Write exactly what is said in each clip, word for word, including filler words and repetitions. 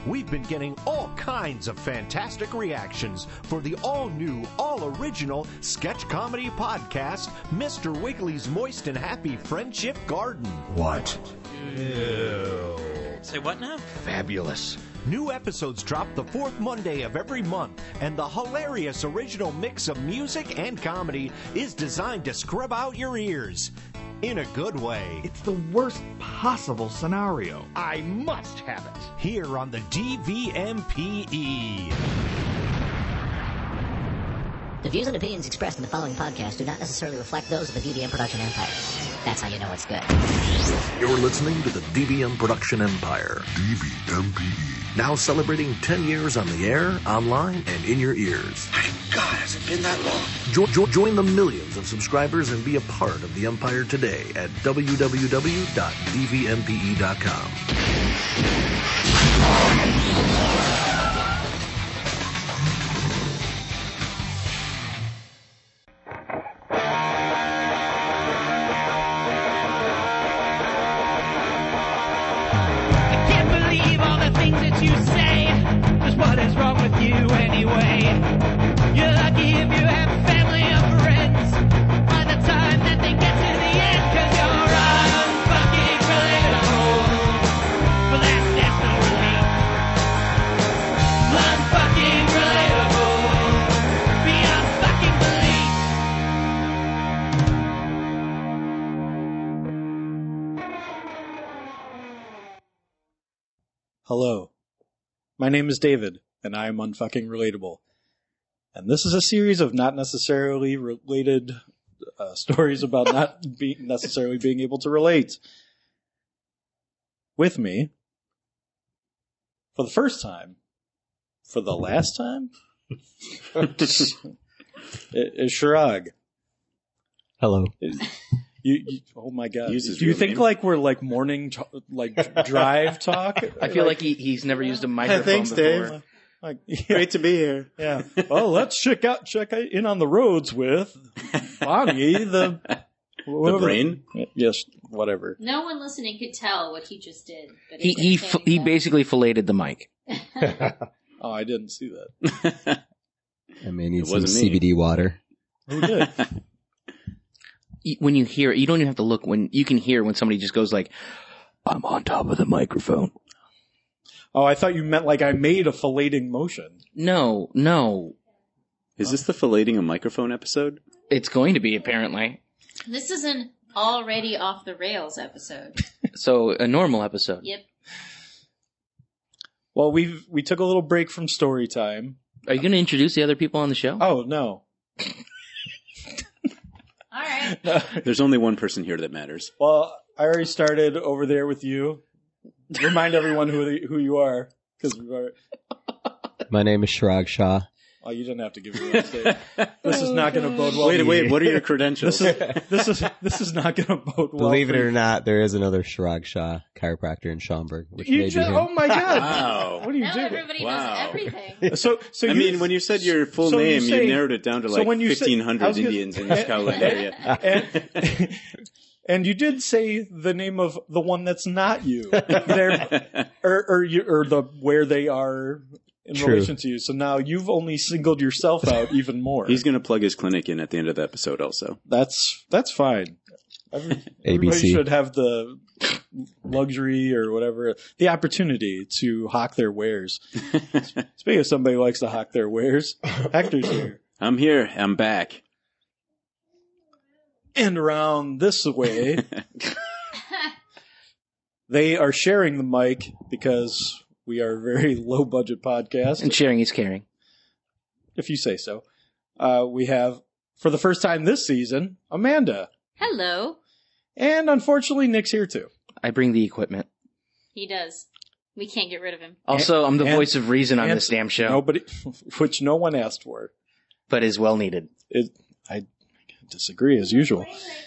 We've been getting all kinds of fantastic reactions for the all-new, all-original sketch comedy podcast, Mister Wiggly's Moist and Happy Friendship Garden. What? Ew. Say what now? Fabulous. New episodes drop the fourth Monday of every month, and the hilarious original mix of music and comedy is designed to scrub out your ears. In a good way. It's the worst possible scenario. I must have it. Here on the D V M P E. The views and opinions expressed in the following podcast do not necessarily reflect those of the D V M Production Empire. That's how you know it's good. You're listening to the D V M Production Empire. D V M P E. Now celebrating ten years on the air, online, and in your ears. My God, has it been that long? Jo- jo- join the millions of subscribers and be a part of the Empire today at w w w dot d v m p e dot com. You say, just what is wrong with you anyway? You're lucky if you have family or friends by the time that they get to the end, cause you're unfucking relatable. But that's, that's no relief. Unfucking relatable. Beyond fucking belief. Hello. My name is David, and I am unfucking relatable. And this is a series of not necessarily related uh, stories about not be- necessarily being able to relate. With me, for the first time, for the last time, is Shirag. Hello. You, you, oh my God! Use his Do you real think name. like we're like morning, t- like drive talk? I feel like, like he, he's never used a microphone thanks, before. Dave. Like, yeah. Great to be here. Yeah. Well, let's check out, check in on the roads with Bonnie, the The brain. Yes, whatever. No one listening could tell what he just did. But He he f- he basically filleted the mic. Oh, I didn't see that. I may need It some wasn't me. C B D water. Who did? When you hear, you don't even have to look. When you can hear when somebody just goes like, "I'm on top of the microphone." Oh, I thought you meant like I made a filleting motion. No, no. Is this the filleting a microphone episode? It's going to be apparently. This is an already off the rails episode. So a normal episode. Yep. Well, we we took a little break from story time. Are you going to introduce the other people on the show? Oh no. All right. No. There's only one person here that matters. Well, I already started over there with you. Remind everyone who the, who you are, because we are. My name is Shirag Shah. Oh, you didn't have to give me that state. This is not going to bode well. Wait, for wait. you. What are your credentials? This is this is this is not going to bode well. Believe it for or you. not, there is another Shirag Shah chiropractor in Schaumburg, which You may just, be him. oh my God! Wow. What are you Now doing? everybody Wow. knows everything. So, so I you, mean, when you said your full so you name, you, say- narrowed it down to so like when you say- fifteen I hundred was gonna- Indians in the Scotland area. and, and you did say the name of the one that's not you, there, or or, you, or the where they are in True. relation to you. So now you've only singled yourself out even more. He's going to plug his clinic in at the end of the episode also. That's that's fine. Every, A B C. everybody should have the luxury or whatever, the opportunity to hawk their wares. Speaking of somebody who likes to hawk their wares, Hector's here. I'm here. I'm back. And around this way, they are sharing the mic because we are a very low budget podcast. And sharing is caring. If you say so. Uh, we have, for the first time this season, Amanda. Hello. And unfortunately, Nick's here too. I bring the equipment. He does. We can't get rid of him. Also, I'm the And- voice of reason on and this damn show, Nobody, which no one asked for. but is well needed. It, I disagree as usual.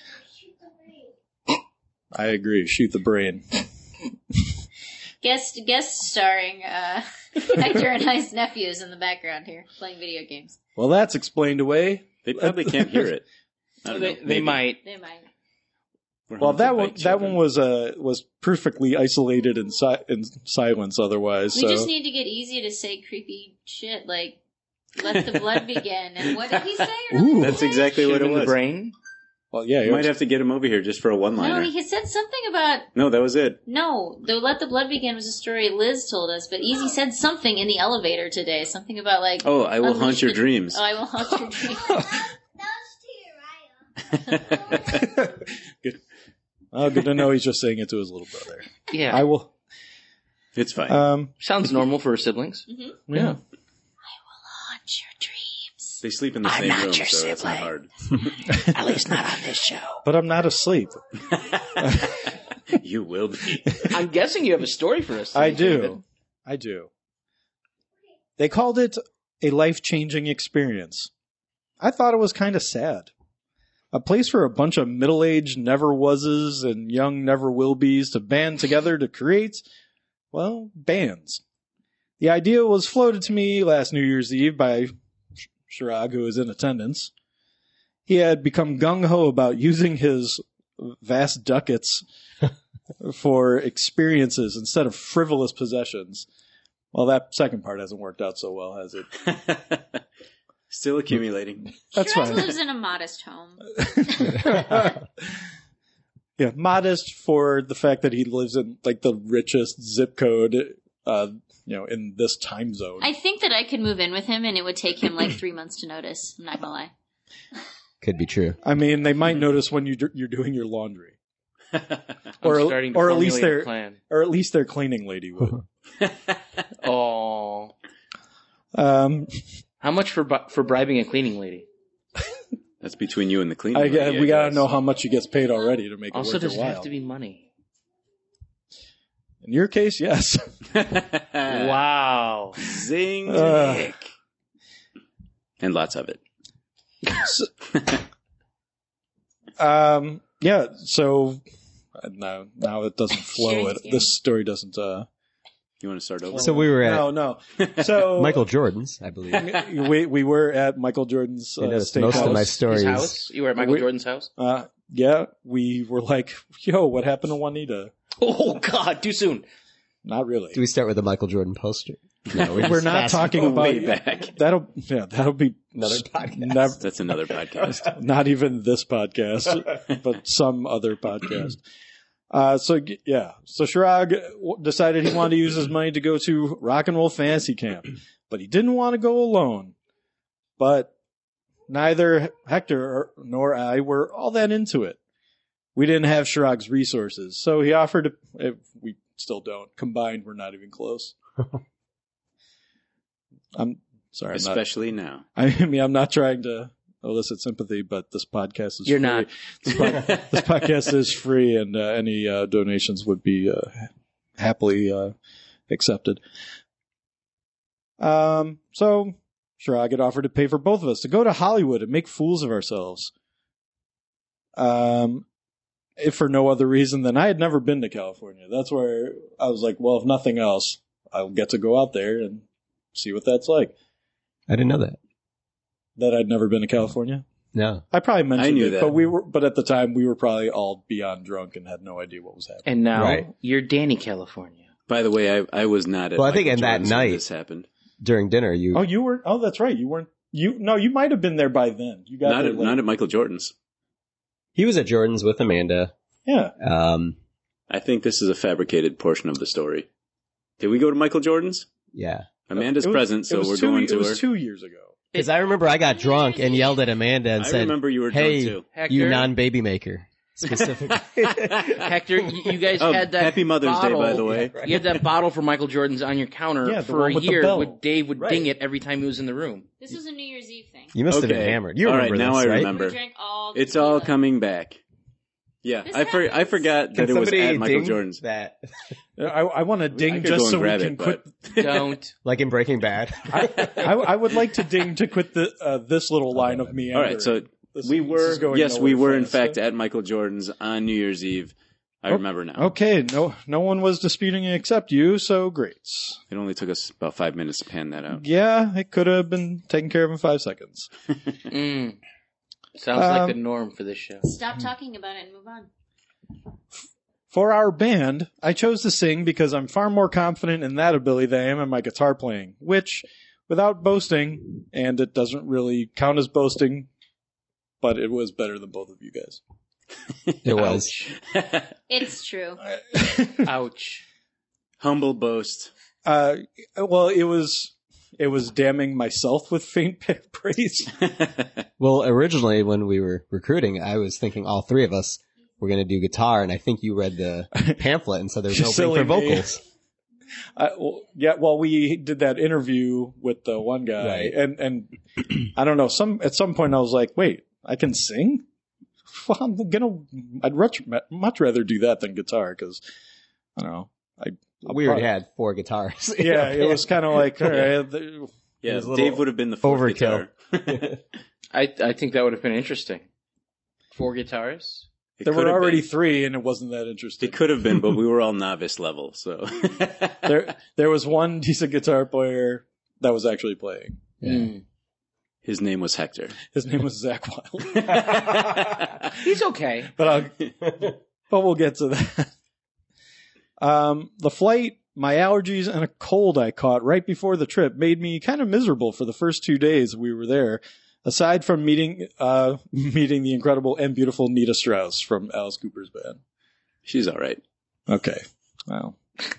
I agree. Shoot the brain. Guest guest starring uh, Hector and I's nephews in the background here playing video games. Well, that's explained away. They probably can't hear it. I don't They, know. they Maybe. might. They might. We're Well, haunted that by one that children. one was uh was perfectly isolated in, si- in silence. Otherwise, We so just need to get Easy to say creepy shit like "Let the blood begin." And what did he say? Ooh. That's exactly what Shoot it in the was. brain. well, yeah, You it might was- have to get him over here just for a No, one-liner. he had said something about No, that was it. no. The "Let the blood begin" was a story Liz told us, but Easy said something in the elevator today. Something about like Oh, I will unleash haunt your the- dreams. Oh, I will haunt your dreams. good. Oh, good to know he's just saying it to his little brother. Yeah, I will. It's fine. Um, sounds normal for siblings. Mm-hmm. yeah. Haunt your dreams. They sleep in the I'm same not room, your so it's not sibling. hard. At least not on this show. But I'm not asleep. You will be. I'm guessing you have a story for us. I today, do. David. I do. They called it a life-changing experience. I thought it was kind of sad. A place for a bunch of middle-aged never-wases and young never-will-be's to band together to create, well, bands. The idea was floated to me last New Year's Eve by Sh- Shirag, who was in attendance. He had become gung-ho about using his vast ducats for experiences instead of frivolous possessions. Well, that second part hasn't worked out so well, has it? Still accumulating. That's Shrek fine. lives in a modest home. Yeah, modest for the fact that he lives in like the richest zip code, uh, you know, in this time zone. I think that I could move in with him, and it would take him like three months to notice. I'm not gonna lie. Could be true. I mean, they might notice when you do, you're doing your laundry, I'm or starting to or at least formulate a their plan. or at least their cleaning lady would. Oh, um, how much for bu- for bribing a cleaning lady? That's between you and the cleaning I, lady, I, I we gotta guess. know how much he gets paid already to make it Also, worth does your it while. have to be money? In your case, yes. Wow, Zing. Uh, Dick. And lots of it. Um, yeah. So uh, now, now it doesn't flow. It, this story doesn't. Uh, You want to start over? So we were at no, no. So Michael Jordan's, I believe. we we were at Michael Jordan's I uh, noticed steakhouse. most of my His stories. house? You were at Michael We- Jordan's house? Uh, yeah, we were like, "Yo, what happened to Juanita?" Oh God, too soon. Not really. Do we start with the Michael Jordan poster? No, We're just not fast talking forward. about way back. That'll yeah, that'll be Another podcast. Never, That's another podcast. not even this podcast, but some other podcast. Uh, so g- yeah, so Shirag w- decided he wanted to use his money to go to Rock and Roll Fantasy Camp, but he didn't want to go alone. But neither Hector or, nor I were all that into it. We didn't have Shirag's resources, so he offered to. If we still don't. Combined, we're not even close. I'm sorry. I'm not- Especially now. I mean, I'm not trying to elicit sympathy, but this podcast is You're free. not. This, po- this podcast is free, and uh, any uh, donations would be uh, happily uh, accepted. Um, so, Shirag had offered to pay for both of us to go to Hollywood and make fools of ourselves. Um, if for no other reason than I had never been to California. That's where I was like, well, if nothing else, I'll get to go out there and see what that's like. I didn't know that. That I'd never been to California. No. I probably mentioned I knew it, that. but we were, but at the time we were probably all beyond drunk and had no idea what was happening. And now Right. you're Danny, California. By the way, I, I was not at Well, I think Michael in that Jordan's when night- this happened. During dinner, you. Oh, you were. Oh, that's right. You weren't. You no. You might have been there by then. You got Not there at, late. not at Michael Jordan's. He was at Jordan's with Amanda. Yeah. Um, I think this is a fabricated portion of the story. Did we go to Michael Jordan's? yeah. Amanda's It was- present, it so was we're two, going It to was her. two years ago. Because I remember I got drunk and yelled at Amanda and I said, remember you were "Hey, drunk too. Hector? you non-baby maker." Specifically. Hector, you, you guys Oh, had that happy Mother's Day, bottle, by the way. You had that bottle for Michael Jordan's on your counter Yeah, the for one a with the year. bell. With Dave would Right. ding it every time he was in the room. This was a New Year's Eve thing. You must have Okay. been hammered. You All remember right, now this, I right? remember. We drank all the It's all tequila. coming back. Yeah, This I for, I happens. forgot Can that it was somebody at Michael ding Jordan's. that? I, I want to ding could just go and so we grab can it, quit. but- Don't. Like in Breaking Bad. I, I would like to ding to quit the uh, this little line of me. All right, so This- we this were is going yes, we nowhere were in fast. fact at Michael Jordan's on New Year's Eve. I Oh, remember now. Okay, no, no one was disputing it except you. So great. It only took us about five minutes to pan that out. Yeah, it could have been taken care of in five seconds. Mm. Sounds Um, like the norm for this show. Stop talking about it and move on. For our band, I chose to sing because I'm far more confident in that ability than I am in my guitar playing, which, without boasting, and it doesn't really count as boasting, but it was better than both of you guys. It was. It's true. Ouch. Humble boast. Uh, well, it was it was damning myself with faint praise. Well, originally when we were recruiting, I was thinking all three of us were going to do guitar, and I think you read the pamphlet and said there was no Silly thing for me. vocals. I, well, yeah, well, we did that interview with the one guy, Right. and and I don't know. Some at some point I was like, wait, I can sing? Well, I'm gonna. I'd much much rather do that than guitar because I don't know. I We already had four guitars. Yeah, it was kind of like all right. The, Yeah, was a Dave little would have been the fourth overkill. guitar. I I think that would have been interesting. Four guitars. It there could were have already been. three, and it wasn't that interesting. It could have been, but we were all novice level, so. there, there was one decent guitar player that was actually playing. Mm. His name was Hector. His name was Zach Wild. He's okay. But I'll, but we'll get to that. Um, the flight, my allergies, and a cold I caught right before the trip made me kind of miserable for the first two days we were there. Aside from meeting, uh, meeting the incredible and beautiful Nita Strauss from Alice Cooper's band. She's all right. Okay, well,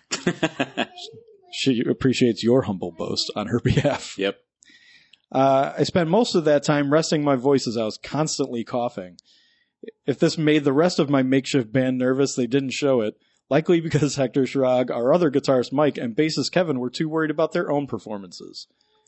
she appreciates your humble boast on her behalf. Yep. Uh, I spent most of that time resting my voice as I was constantly coughing. If this made the rest of my makeshift band nervous, they didn't show it. Likely because Hector Schrag, our other guitarist Mike, and bassist Kevin were too worried about their own performances.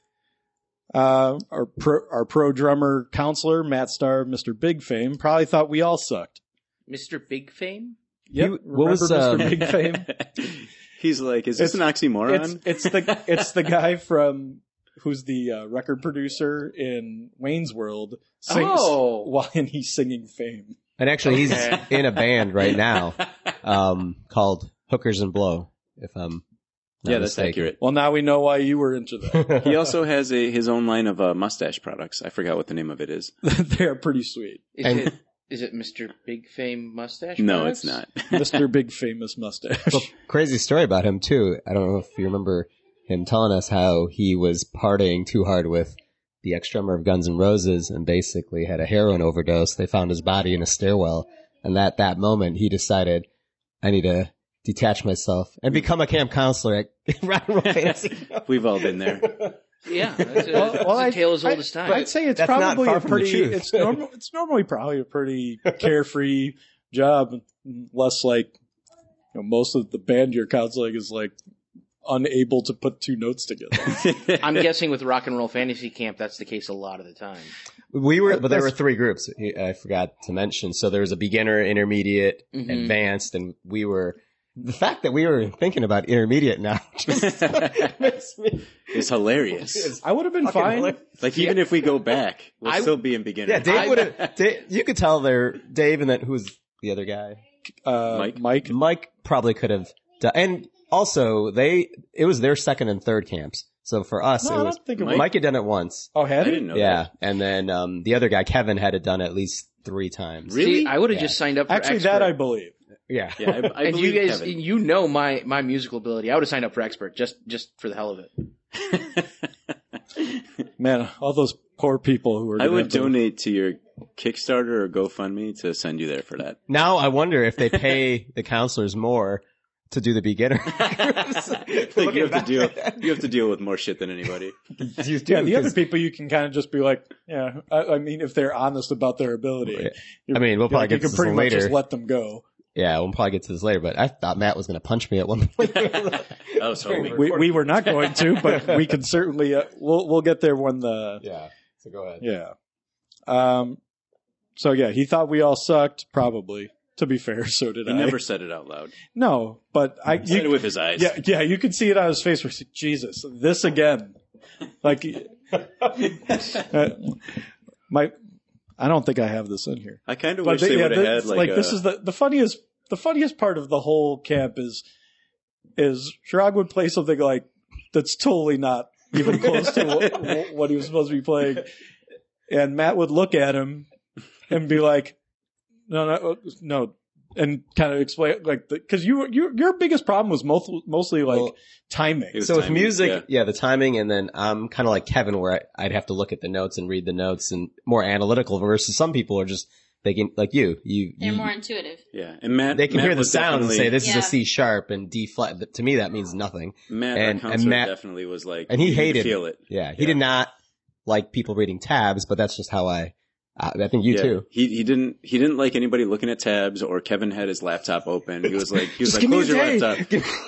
Uh, our pro, our pro drummer counselor, Matt Starr, Mister Big Fame, probably thought we all sucked. Mister Big Fame? Yep. You- what was, Remember Mister uh, Big Fame? He's like, is this It's- an oxymoron? It's, it's the it's the guy from who's the uh, record producer in Wayne's World sings Oh. while he's singing Fame. And actually, he's Okay. in a band right now um, called Hookers and Blow, if I'm not yeah, that's mistaken. accurate. Well, now we know why you were into that. He also has a his own line of uh, mustache products. I forgot what the name of it is. They're pretty sweet. Is And- it is it Mister Big Fame Mustache? No, Products? it's not. Mister Big Famous Mustache. Well, crazy story about him, too. I don't know if you remember him telling us how he was partying too hard with the ex-drummer of Guns N' Roses and basically had a heroin overdose. They found his body in a stairwell. And at that moment, he decided, I need to detach myself and become a camp counselor at Rock and Roll Fantasy. We've all been there. Yeah, that's a, Well, that's well, a I- tale as I- old as time. I'd say it's That's not probably far a from the pretty. truth. It's normal. It's normally probably a pretty carefree job, less like you know, most of the band you're counseling is like unable to put two notes together. I'm guessing with Rock and Roll Fantasy Camp, that's the case a lot of the time. We were, but there were That's- three groups. I forgot to mention. So there was a beginner, intermediate, Mhm. advanced, and we were. The fact that we were thinking about intermediate now just makes me. It's hilarious. I would have been Fucking fine. hilarious. Like even if we go back, we'll I- still be in beginner. Yeah, Dave I- would have. You could tell there, Dave, and then who's the other guy? Uh, Mike? Mike. Mike probably could have done. And also, they it was their second and third camps. So for us, No, it I was don't think it Mike, was. had done it once. Oh, I had he? didn't know Yeah, that. and then um, the other guy, Kevin, had it done at least three times. Really? See, I would have Yeah. just signed up for Actually, expert. that I believe. Yeah, Yeah, I, I and you believe guys, Kevin. you know my, my musical ability. I would have signed up for expert just just for the hell of it. Man, all those poor people who were. I gonna would have to- donate to your Kickstarter or GoFundMe to send you there for that. Now I wonder if they pay the counselors more to do the beginner. Like you have to deal, you have to deal with more shit than anybody. You do, Yeah, the other 'cause- people you can kind of just be like, yeah. I, I mean, if they're honest about their ability, Yeah. you're- I mean, we'll you're probably like, get you to can this pretty much later. just let them go. Yeah, we'll probably get to this later, but I thought Matt was going to punch me at one point. I was hoping. We we were not going to, but we can certainly. Uh, we'll we'll get there when the Yeah, so go ahead. yeah. Um. So yeah, he thought we all sucked. Probably. To be fair, so did He I. never said it out loud. No, but I. He said it You, with his eyes. yeah, yeah. You could see it on his face. Where he said, Jesus, this again. Like, uh, my. I don't think I have this in here. I kind of But wish they- they yeah, would have this- had like, this a- is the the funniest the funniest part of the whole camp is is Shrag would play something like that's totally not even close to what, what he was supposed to be playing, and Matt would look at him and be like, "No, no, no, and kind of explain like because you you your biggest problem was most, mostly like Well, timing. So with timing, music, yeah. yeah. the timing, and then I'm kind of like Kevin, where I, I'd have to look at the notes and read the notes and more analytical. Versus some people are just they can like you, you, They're you more intuitive. Yeah, and Matt, they can Matt hear the was sound and definitely- say this Yeah. is a C sharp and D flat. But to me, that means nothing. Matt, and, our and counselor Matt definitely was like, and he you could hated feel it. Yeah, he Yeah. did not like people reading tabs, but that's just how I. Uh, I think you Yeah. too. He he didn't he didn't like anybody looking at tabs, or Kevin had his laptop open. He was like he was Just like give me close a your day. laptop. Give-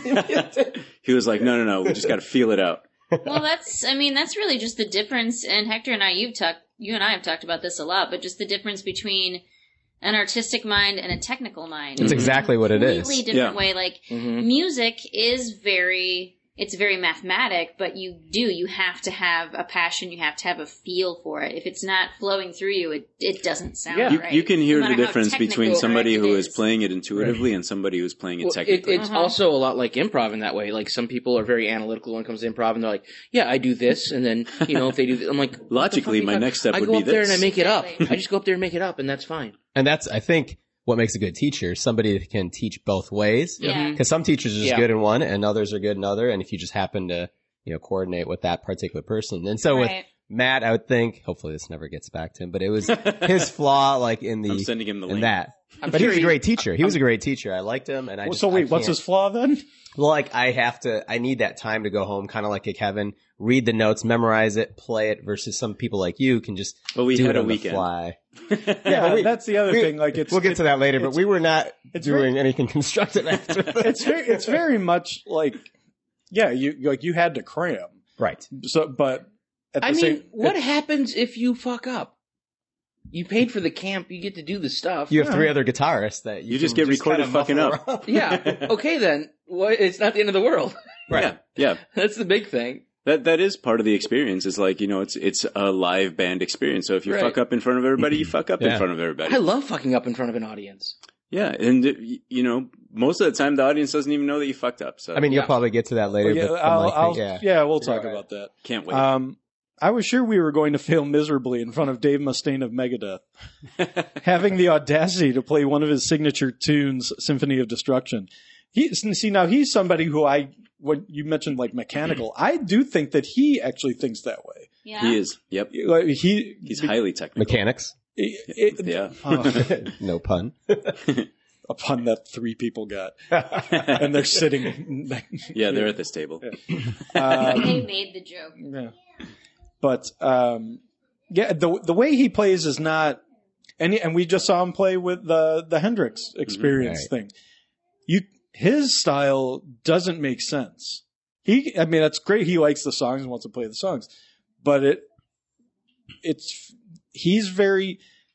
Yeah. He was like, no no no, we just got to feel it out. Well, that's, I mean, that's really just the difference, and Hector and I, you've talked, you and I have talked about this a lot, but just the difference between an artistic mind and a technical mind. That's exactly what it is. Completely different Yeah. way. Like, Mhm. music is very, it's very mathematic, but you do, you have to have a passion, you have to have a feel for it. If it's not flowing through you, it, it doesn't sound Yeah. You, right. you can hear No the matter how difference between technical somebody correct who it is playing it intuitively and somebody who's playing it Well, it, technically. it's Uh-huh. also a lot like improv in that way. Like some people are very analytical when it comes to improv, and they're like, "Yeah, I do this," and then you know if they do, this, I'm like, what the Logically, fuck my you got? next step I would go be up there this. and I make it up. Exactly. I just go up there and make it up, and that's fine. And that's, I think, what makes a good teacher. Somebody that can teach both ways. Yeah. Because some teachers are just Yeah. good in one and others are good in other. And if you just happen to, you know, coordinate with that particular person. And so with Right. Matt, I would think, hopefully this never gets back to him, but it was his flaw, like in the, I'm sending him the in link. that. I'm but he sure was a he- great teacher. He was a great teacher. I liked him. And I Well, just, so I wait, what's can't- his flaw then? Well, like I have to, I need that time to go home, kind of like a Kevin, read the notes, memorize it, play it, versus some people like you can just But we do had it a on the weekend. fly. Yeah, we- that's the other we- thing. Like, it's we'll get to that later, but it's- we were not it's doing anything constructive after that. it's very, it's very much like, yeah, you like you had to cram. Right. So, but at the I mean, same, what it- happens if you fuck up? You paid for the camp. You get to do the stuff. You have three other guitarists that you, You just can get recorded kind of fucking muffle up. around. Yeah. Okay, then. What? It's not the end of the world. Right. Yeah. That's the big thing. That that is part of the experience. Is like, you know, it's it's a live band experience. So if you Right. fuck up in front of everybody, you fuck up Yeah. in front of everybody. I love fucking up in front of an audience. Yeah, and uh, y- you know, most of the time the audience doesn't even know that you fucked up. So I mean, you'll Yeah. probably get to that later. Well, yeah, but the I'll, mic I'll, thing, yeah. yeah, we'll talk Right. about that. can't wait. Um, I was sure we were going to fail miserably in front of Dave Mustaine of Megadeth, having the audacity to play one of his signature tunes, Symphony of Destruction. He, see, now he's somebody who I, when you mentioned like mechanical, I do think that he actually thinks that way. Yeah. he is. Yep. Like, he, He's highly technical. Mechanics. it- it- Yeah. oh, No pun. a pun that three people got, and they're sitting. Yeah, they're at this table. Um, They made the joke. Yeah. But um, yeah, the the way he plays is not, and and we just saw him play with the the Hendrix Experience Right. thing. You his style doesn't make sense. He, I mean, that's great. He likes the songs and wants to play the songs, but it it's he's very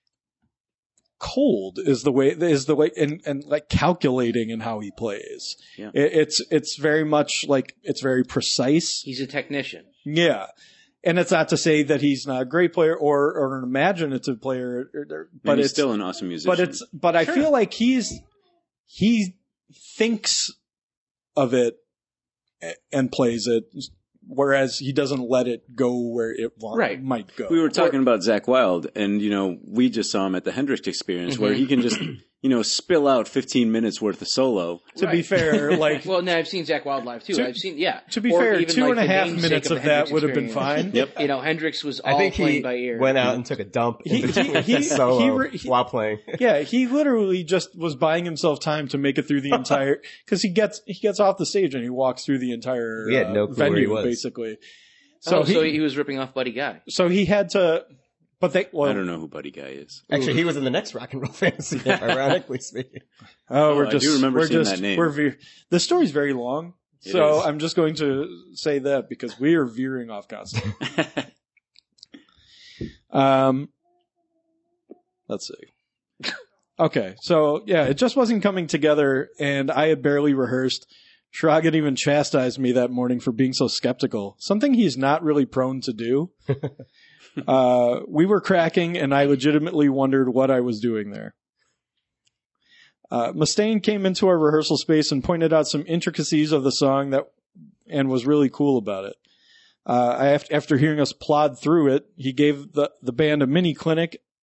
cold is the way is the way and and like calculating in how he plays. Yeah. It, it's it's very much like it's very precise. He's a technician. Yeah. And it's not to say that he's not a great player or, or an imaginative player, or- or- but But he's it's still an awesome musician. but it's but I feel like he's he thinks of it a- and plays it, whereas he doesn't let it go where it wa- Right. might go. we were talking about Zach Wilde, and you know, we just saw him at the Hendrix Experience, where Mhm. he can just, you know, spill out fifteen minutes worth of solo. To be Right. fair, like Well, no, I've seen Zach Wild live too. To- I've seen, yeah. to be Or fair, even, two like, and a the half namesake minutes the of that Hendrix would have been Experience. fine. Yep. You know, Hendrix was all I think playing he by ear. went out and took a dump in He- he- between he- his solo he re- he- while playing. Yeah, he literally just was buying himself time to make it through the entire because he gets he gets off the stage and he walks through the entire We had no uh, clue where venue he was. basically. So, So oh, he, so he was ripping off Buddy Guy. so he had to, but they well I don't know who Buddy Guy is. Actually, he was in the next Rock and Roll Fantasy, ironically speaking. oh Oh, we're I just do remember we're seeing just that name. we're ve- the story's very long, It so is. I'm just going to say that because we are veering off constantly. Um, let's see. Okay, so yeah, it just wasn't coming together, and I had barely rehearsed. Shrag had even chastised me that morning for being so skeptical, something he's not really prone to do. uh, we were cracking, and I legitimately wondered what I was doing there. Uh, Mustaine came into our rehearsal space and pointed out some intricacies of the song that, and was really cool about it. Uh, I, after hearing us plod through it, he gave the, the band a mini clinic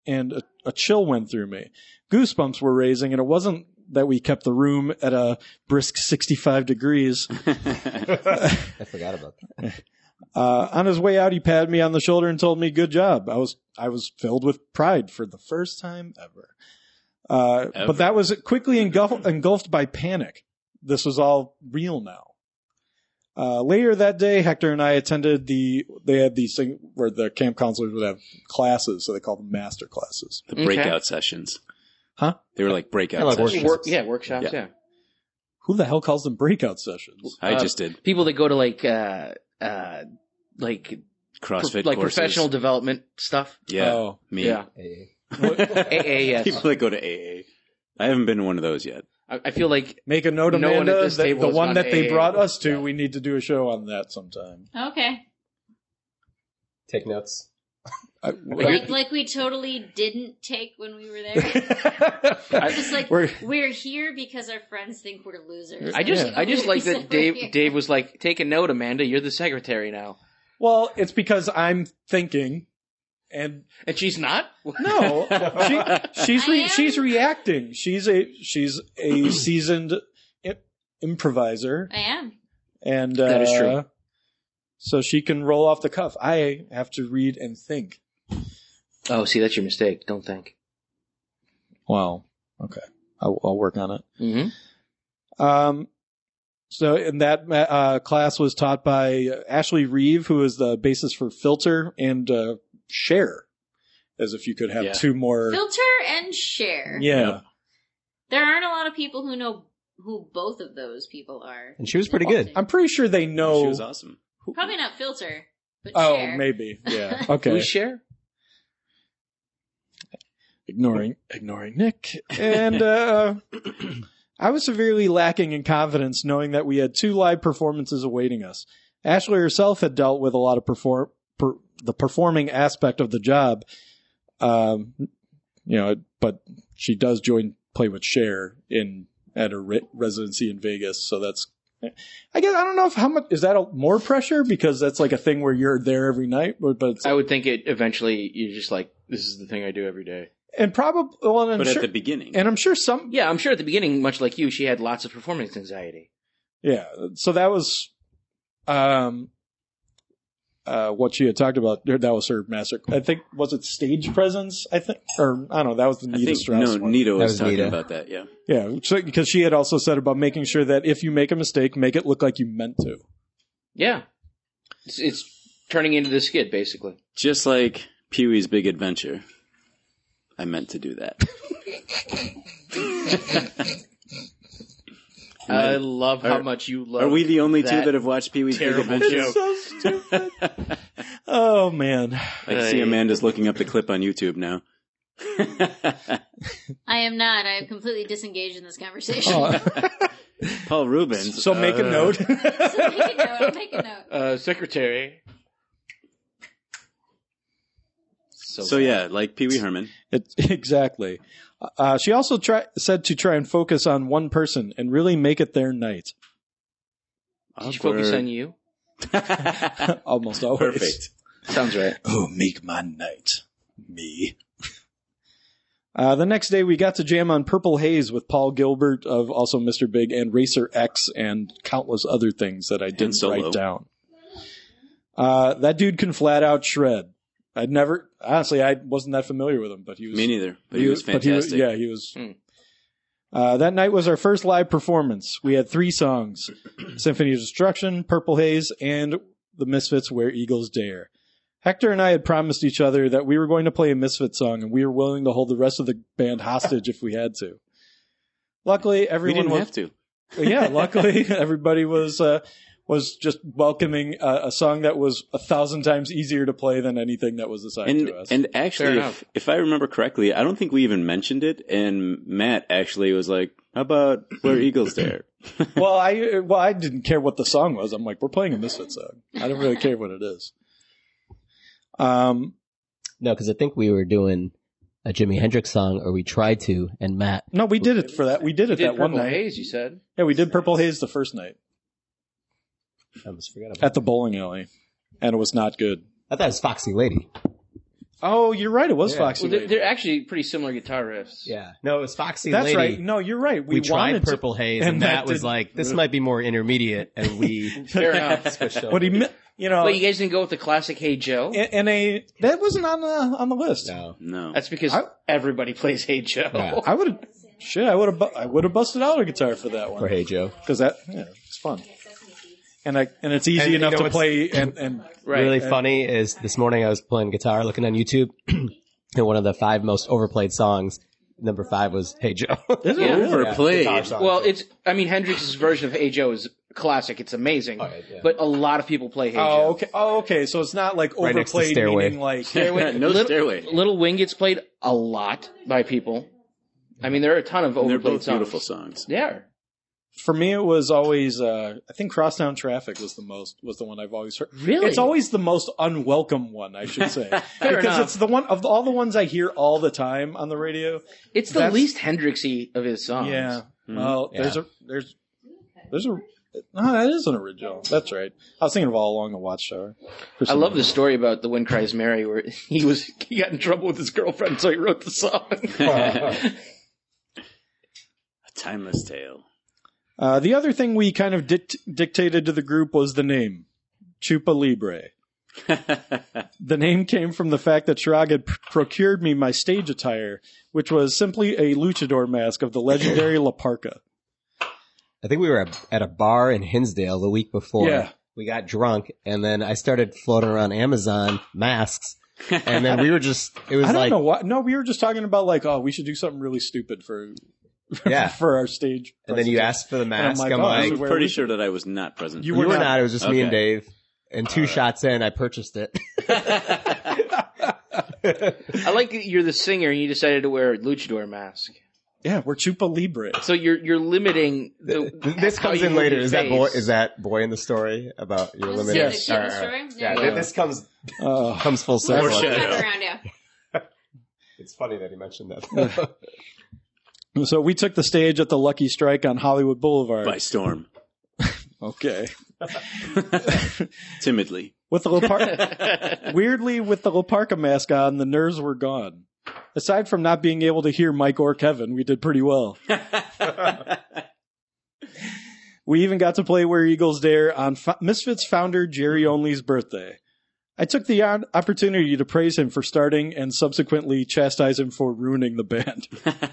and a, a chill went through me. Goosebumps were raising, and it wasn't that we kept the room at a brisk sixty-five degrees. I forgot about that. Uh, on his way out, he patted me on the shoulder and told me, "Good job." I was I was filled with pride for the first time ever. Uh, Ever. But that was quickly engulfed, engulfed by panic. This was all real now. Uh, later that day, Hector and I attended the, they had these things where the camp counselors would have classes, so they called them master classes. The breakout sessions. Huh? They were like breakout Yeah, like sessions. work- yeah, workshops, yeah. Who the hell calls them breakout sessions? I Uh, just did. People that go to like, uh, uh, like CrossFit pro- like courses. professional development stuff. Yeah, Oh. me. Yeah. Hey. A A, yes. People that go to A A. I haven't been to one of those yet. I, I feel like Make a note, No one at Amanda, this that table the has one gone that they A A. brought us to, we need to do a show on that sometime. Okay. Take notes. I, Like, like we totally didn't take when we were there. We're just like, We're- we're, here because our friends think we're losers. I just Like, I just we like said that we're Dave here. Dave was like, take a note, Amanda. You're the secretary now, well, it's because I'm thinking, and and she's not. no, she, she's I re, am. she's reacting. She's a she's a seasoned I- improviser, I am. and uh, That is true. So she can roll off the cuff. I have to read and think. Oh, see, that's your mistake. Don't think. Well, okay, I'll, I'll work on it. Mm-hmm. Um, so in that uh, class was taught by Ashley Reeve, who is the bassist for Filter, and uh, Cher, as if you could have Yeah. two more. Filter and Cher. Yeah. There aren't a lot of people who know who both of those people are. And she was pretty good. I'm pretty sure they know. She was awesome. Probably not Filter, but Oh, Cher. maybe. Yeah. Okay. Who's Cher? ignoring ignoring Nick. And uh, I was severely lacking in confidence knowing that we had two live performances awaiting us. Ashley herself had dealt with a lot of perform per, the performing aspect of the job, um, you know, but she does join play with Cher in at her re- residency in Vegas, so that's. I guess I don't know if how much is that a, more pressure because that's like a thing where you're there every night, but, but it's, I would think it eventually. You're just like, this is the thing I do every day. and probably well, and I'm But sure, at the beginning. and I'm sure some Yeah, I'm sure at the beginning, much like you, she had lots of performance anxiety. Yeah, so that was um, uh, what she had talked about. That was her master. I think was it stage presence. I think, or I don't know. That was the I Nita think, Strauss no, one. Nita That was, was talking Nita. about that, yeah. Yeah, so, because she had also said about making sure that if you make a mistake, make it look like you meant to. Yeah, it's, it's turning into the skid basically. Just like Pee-wee's Big Adventure. I meant to do that. I love how Are- much you love. Are we the only two that that have watched Pee-wee's Big terrible Adventure? joke. So stupid. Oh man. I see Amanda's looking up the clip on YouTube now. I am not. I am completely disengaged in this conversation. Oh. Paul Rubens. So make a uh, note. So make a note. I'll make a note. Uh, secretary. So, So yeah, like Pee-wee Herman. It, exactly. Uh, she also try, said to try and focus on one person and really make it their night. did you focus on you? Almost always. Perfect. Sounds right. Oh, make my night. Me. Uh, the next day, we got to jam on Purple Haze with Paul Gilbert of also Mister Big and Racer X and countless other things that I didn't Solo. write down. Uh, that dude can flat out shred. I'd never, honestly, I wasn't that familiar with him, but he was. Me neither, but he was but he fantastic. yeah, he was. Hmm. Uh, that night was our first live performance. We had three songs: Symphony of Destruction, Purple Haze, and The Misfits' Where Eagles Dare. Hector and I had promised each other that we were going to play a Misfit song, and we were willing to hold the rest of the band hostage if we had to. Luckily, We everyone didn't was, have to. yeah, luckily everybody was uh, was just welcoming uh, a song that was a thousand times easier to play than anything that was assigned And to us. and actually, Fair if, if I remember correctly, I don't think we even mentioned it. And Matt actually was like, "How about Where Eagles Dare?" well, I well I didn't care what the song was. I'm like, we're playing a Misfit song. I don't really care what it is. Um, No, because I think we were doing a Jimi Hendrix song, or we tried to, and Matt. no, we did it for that. We did it You did that one Purple night. Haze, you said. Yeah, we did Purple Haze the first night I almost forgot about at the bowling alley, and it was not good. I thought it was Foxy Lady. Oh, you're right. It was Yeah. Foxy Well, they're, Lady. they're actually pretty similar guitar riffs. Yeah. No, it was Foxy That's Lady. right. No, you're right. We, We, tried wanted to- Purple Haze, and and, that Matt was didn't- like, this might be more intermediate, and we Fair enough. switched over. But he, mi- you know, But you guys didn't go with the classic Hey Joe? and, and a that wasn't on the on the list. No. No. That's because I- everybody plays Hey Joe. Yeah. I would have shit. I would have. Bu- I would have busted out a guitar for that one. For Hey Joe. because that yeah, it's fun. And I and it's easy And you enough know to what's- play and and Right. Really And- funny is this morning I was playing guitar looking on YouTube, and one of the five most overplayed songs, number five was Hey Joe. Is it Yeah. really? Overplayed. guitar song. Well, it's, I mean, Hendrix's version of Hey Joe is classic. It's amazing. Oh, yeah. But a lot of people play Hey Oh, Joe. okay. Oh, okay. So it's not like Right next to overplayed, Stairway. meaning like Stairway, No Little, Stairway. Little Wing gets played a lot by people. I mean, there are a ton of And they're overplayed both songs. beautiful songs. They are. for me, it was always. Uh, I think Crosstown Traffic was the most was the one I've always heard. Really? It's always the most unwelcome one, I should say, because enough. it's the one of all the ones I hear all the time on the radio. It's the That's- least Hendrixy of his songs. Yeah. Mhm. Well, Yeah. there's a there's there's a no, that is an original. That's right. I was thinking of All Along the Watchtower. For I some love the reason. story about The Wind Cries Mary where he was he got in trouble with his girlfriend, so he wrote the song. A timeless tale. Uh, the other thing we kind of dict- dictated to the group was the name, Chupa Libre. The name came from the fact that Chirag had pr- procured me my stage attire, which was simply a luchador mask of the legendary La Parka. I think we were at- at a bar in Hinsdale the week before. Yeah. We got drunk, and then I started floating around Amazon masks, and then we were just, it was I don't like, know what. No, we were just talking about like, oh, we should do something really stupid for yeah. for our stage. And then you presentation. asked for the I'm mask. like, I'm oh, like, this is I'm where pretty we- sure that I was not present. You you were were not. not. It was just me and Okay. Dave. And two shots in, I purchased it. I like that you're the singer and you decided to wear a luchador mask. Yeah, we're Chupa Libre. So you're you're limiting the, This how comes you in move later. your Is that boy? face. Is that boy in the story about your This is limited? Yes. the kid in the Alright, story? alright. There Yeah, you go. this comes Uh, comes full We'll circle. come Foreshadow. back around, yeah. It's funny that he mentioned that. so we took the stage at the Lucky Strike on Hollywood Boulevard. By storm. Okay. Timidly. With the Loparca, weirdly, with the Loparca mask on, the nerves were gone. Aside from not being able to hear Mike or Kevin, we did pretty well. We even got to play Where Eagles Dare on F- Misfits founder Jerry Only's birthday. I took the on- opportunity to praise him for starting and subsequently chastise him for ruining the band.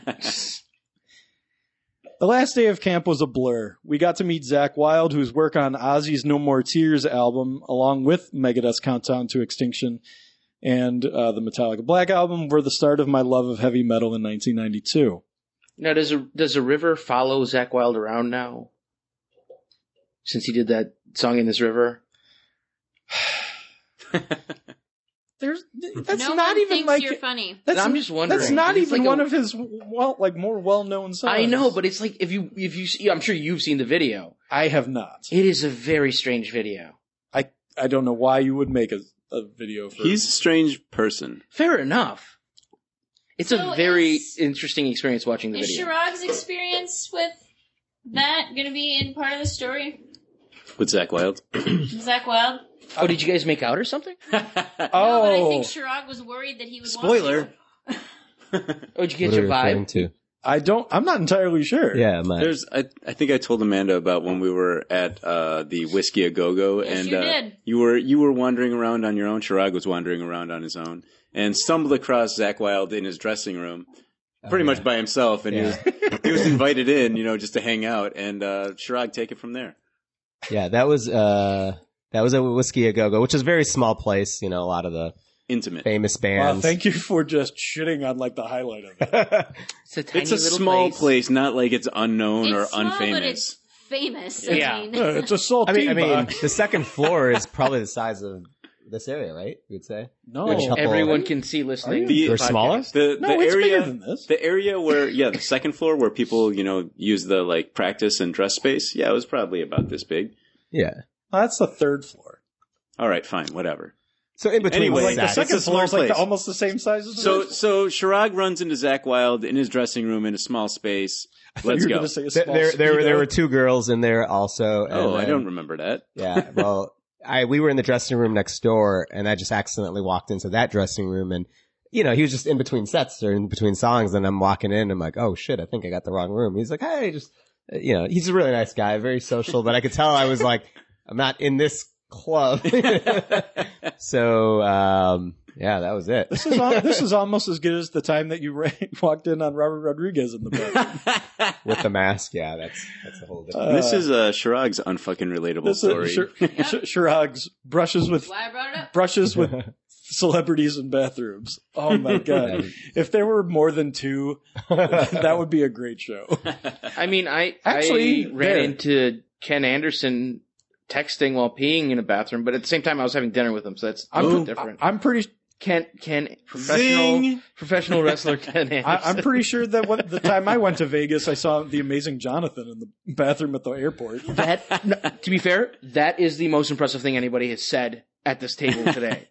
The last day of camp was a blur. We got to meet Zakk Wylde, whose work on Ozzy's No More Tears album, along with Megadeth's Countdown to Extinction and uh, the Metallica Black album, were the start of my love of heavy metal in nineteen ninety-two. Now, does a does a river follow Zakk Wylde around now? Since he did that song in this river, There's that's no not one even thinks like you're funny. that's, I'm just wondering. That's not It's even like one a- of his well, like more well-known songs. I know, but it's like if you if you see, I'm sure you've seen the video. I have not. It is a very strange video. I I don't know why you would make a, a video for. He's a strange person. Fair enough. It's So a very is- interesting experience watching the Is video. Chirag's experience with that going to be in part of the story? With Zakk Wylde. Zakk Wylde? Oh, did you guys make out or something? oh, No, but I think Chirag was worried that he would Spoiler. want to. Oh, did you get What are your you referring vibe? to? I don't. I'm not entirely sure. Yeah, my, There's, I, I think I told Amanda about when we were at uh, the Whiskey a Go Go, Yes, and you uh, did. you were you were wandering around on your own. Chirag was wandering around on his own, and stumbled across Zakk Wylde in his dressing room, pretty Oh, much yeah. by himself, and Yeah. he was he was invited in, you know, just to hang out, and uh, Chirag, take it from there. yeah, that was uh, that was a Whiskey a Go Go, which is a very small place. You know, a lot of the Intimate. famous Wow, bands. thank you for just shitting on like the highlight of it. It's a tiny It's a little small place. place. Not like it's unknown or It's small, unfamous. but it's famous. Yeah. I mean. Yeah, it's a saltine I mean, I mean, box. the second floor is probably the size of this area, right? You'd say. No, Which couple- Everyone can see listening. The- to Or the smaller? podcast. The, no, the it's area, bigger than this. The area where, yeah, the second floor where people, you know, use the like practice and dress space. Yeah, it was probably about this big. Yeah. Oh, that's the third floor. All right, fine, whatever. So in between Anyway, was Like the that. it's second a small floor is like the, place. almost the same size as the So, first. so Chirag runs into Zakk Wylde in his dressing room in a small space. I thought Let's you were go. gonna say a There, small there, there, were- there Speedo. were two girls in there also. and Oh, I then- don't remember that. Yeah, well, I we were in the dressing room next door, and I just accidentally walked into that dressing room, and you know he was just in between sets or in between songs, and I'm walking in, and I'm like, oh shit, I think I got the wrong room. He's like, hey, just you know, he's a really nice guy, very social, but I could tell I was like, I'm not in this club. So um yeah, that was it. This is al- this is almost as good as the time that you ra- walked in on Robert Rodriguez in the bathroom with the mask. Yeah, that's that's a whole different. Uh, this is uh, Chirag's unfucking relatable this story. Is Sh- Sh- Chirag's brushes with Why I brought it up? brushes with celebrities in bathrooms. Oh my god! If there were more than two, that would be a great show. I mean, I Actually, I ran there. into Ken Anderson texting while peeing in a bathroom, but at the same time I was having dinner with him, so that's a I'm, little different. I'm pretty. Ken, Ken, professional, Zing. professional wrestler Ken Anderson. I, I'm pretty sure that when, the time I went to Vegas, I saw the amazing Jonathan in the bathroom at the airport. That, no, to be fair, that is the most impressive thing anybody has said at this table today.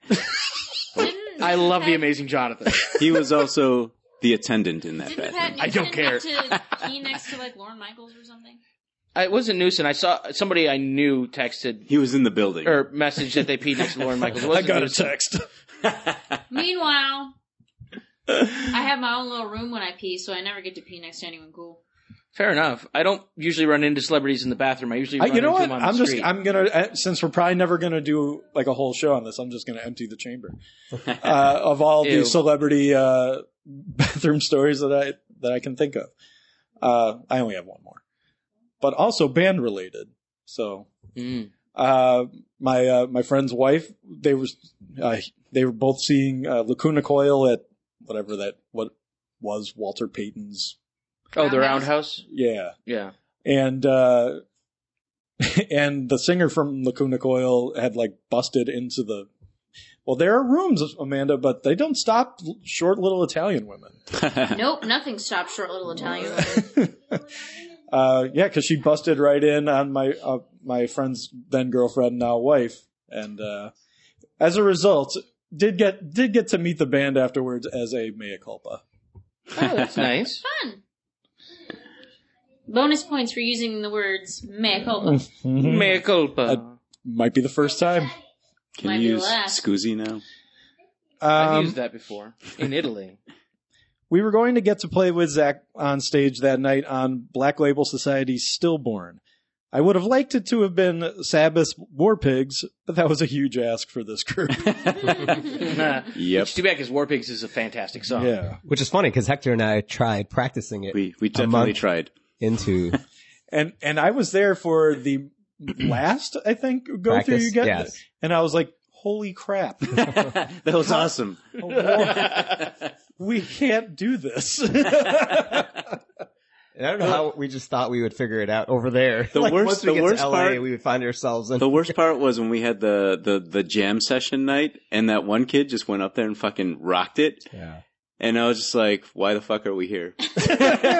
I love the amazing Jonathan. He was also the attendant in that Didn't bathroom. Pat I don't Newton care. have to pee next to like Lorne Michaels or something? I wasn't Newsom. I saw somebody I knew texted He was in the building. or messaged that they peed next to Lauren Michaels. It I wasn't got a Newsom. text. Meanwhile, I have my own little room when I pee, so I never get to pee next to anyone cool. Fair enough. I don't usually run into celebrities in the bathroom. I usually I, run you know into what? them on the I'm just. street. I'm gonna. uh, Since we're probably never gonna do like a whole show on this, I'm just gonna empty the chamber uh, of all Ew. the celebrity uh, bathroom stories that I that I can think of. Uh, I only have one more, but also band related. So, Mm. uh, my uh, my friend's wife, they were uh, they were both seeing uh, Lacuna Coil at whatever that what was Walter Payton's. Oh, the Roundhouse? Roundhouse? Yeah. Yeah. And, uh, and the singer from Lacuna Coil had like busted into the, well, there are rooms, Amanda, but they don't stop short little Italian women. Nope, nothing stopped short little Italian women. uh, yeah, cause she busted right in on my, uh, my friend's then girlfriend, now wife. And, uh, as a result, did get, did get to meet the band afterwards as a mea culpa. Oh, that's nice. Fun. Bonus points for using the words mea culpa. Mea culpa. Uh, might be the first time. Can Might you be the use last. Scusi now? I've Um, used that before. In Italy. We were going to get to play with Zach on stage that night on Black Label Society's Stillborn. I would have liked it to have been Sabbath's War Pigs, but that was a huge ask for this group. Yep. It's too bad because War Pigs is a fantastic song. Yeah. Which is funny because Hector and I tried practicing it. We we a definitely month tried. into And and I was there for the last, I think, go through Practice? you get, Yes. and I was like, "Holy crap, That was awesome. we can't do this." I don't know how we just thought we would figure it out over there. The Like, worst- once we the get worst to L A, part- we would find ourselves in. The worst part was when we had the, the, the jam session night and that one kid just went up there and fucking rocked it. Yeah. And I was just like, why the fuck are we here? I just,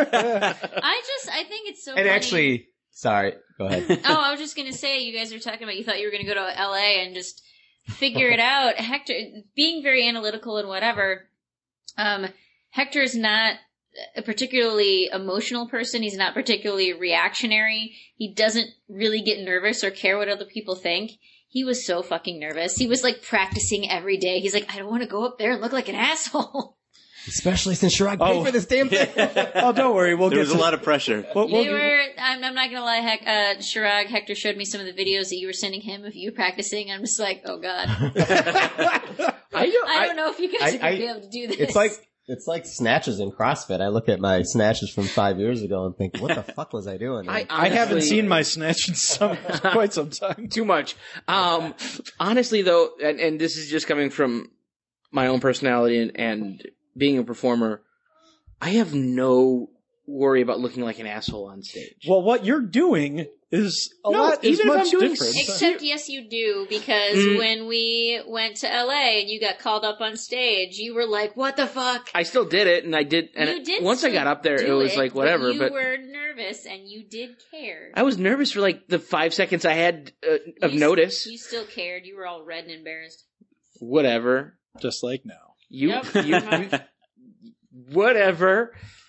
I think it's so And funny. actually, sorry, go ahead. Oh, I was just going to say, you guys were talking about you thought you were going to go to L A and just figure it out. Hector, being very analytical and whatever, um, Hector is not a particularly emotional person. He's not particularly reactionary. He doesn't really get nervous or care what other people think. He was so fucking nervous. He was like practicing every day. He's like, I don't want to go up there and look like an asshole. Especially since Chirag Oh. paid for this damn thing. Oh, don't worry, we'll There get was a to lot of pressure. we'll, we'll, They were, I'm, I'm not gonna lie, Heck, uh, Chirag, Hector showed me some of the videos that you were sending him of you practicing. I'm just like, oh god. I, I don't know if you guys I- are gonna I- be able to do this. It's like it's like snatches in CrossFit. I look at my snatches from five years ago and think, what the fuck was I doing? I, I haven't honestly- seen my snatch in some quite some time. Too much. Um, honestly, though, and, and this is just coming from my own personality and, and being a performer, I have no worry about looking like an asshole on stage. Well, what you're doing is a No, lot is even if much I'm doing different. Except, yes, you do, because Mm. when we went to L A and you got called up on stage, you were like, what the fuck? I still did it, and I did. And you did once I still got up there, it do was like whatever. But you But were nervous and you did care. I was nervous for like the five seconds I had uh, of You- notice. You still cared. You were all red and embarrassed. Whatever. Just like now. You, Yep. you, you whatever.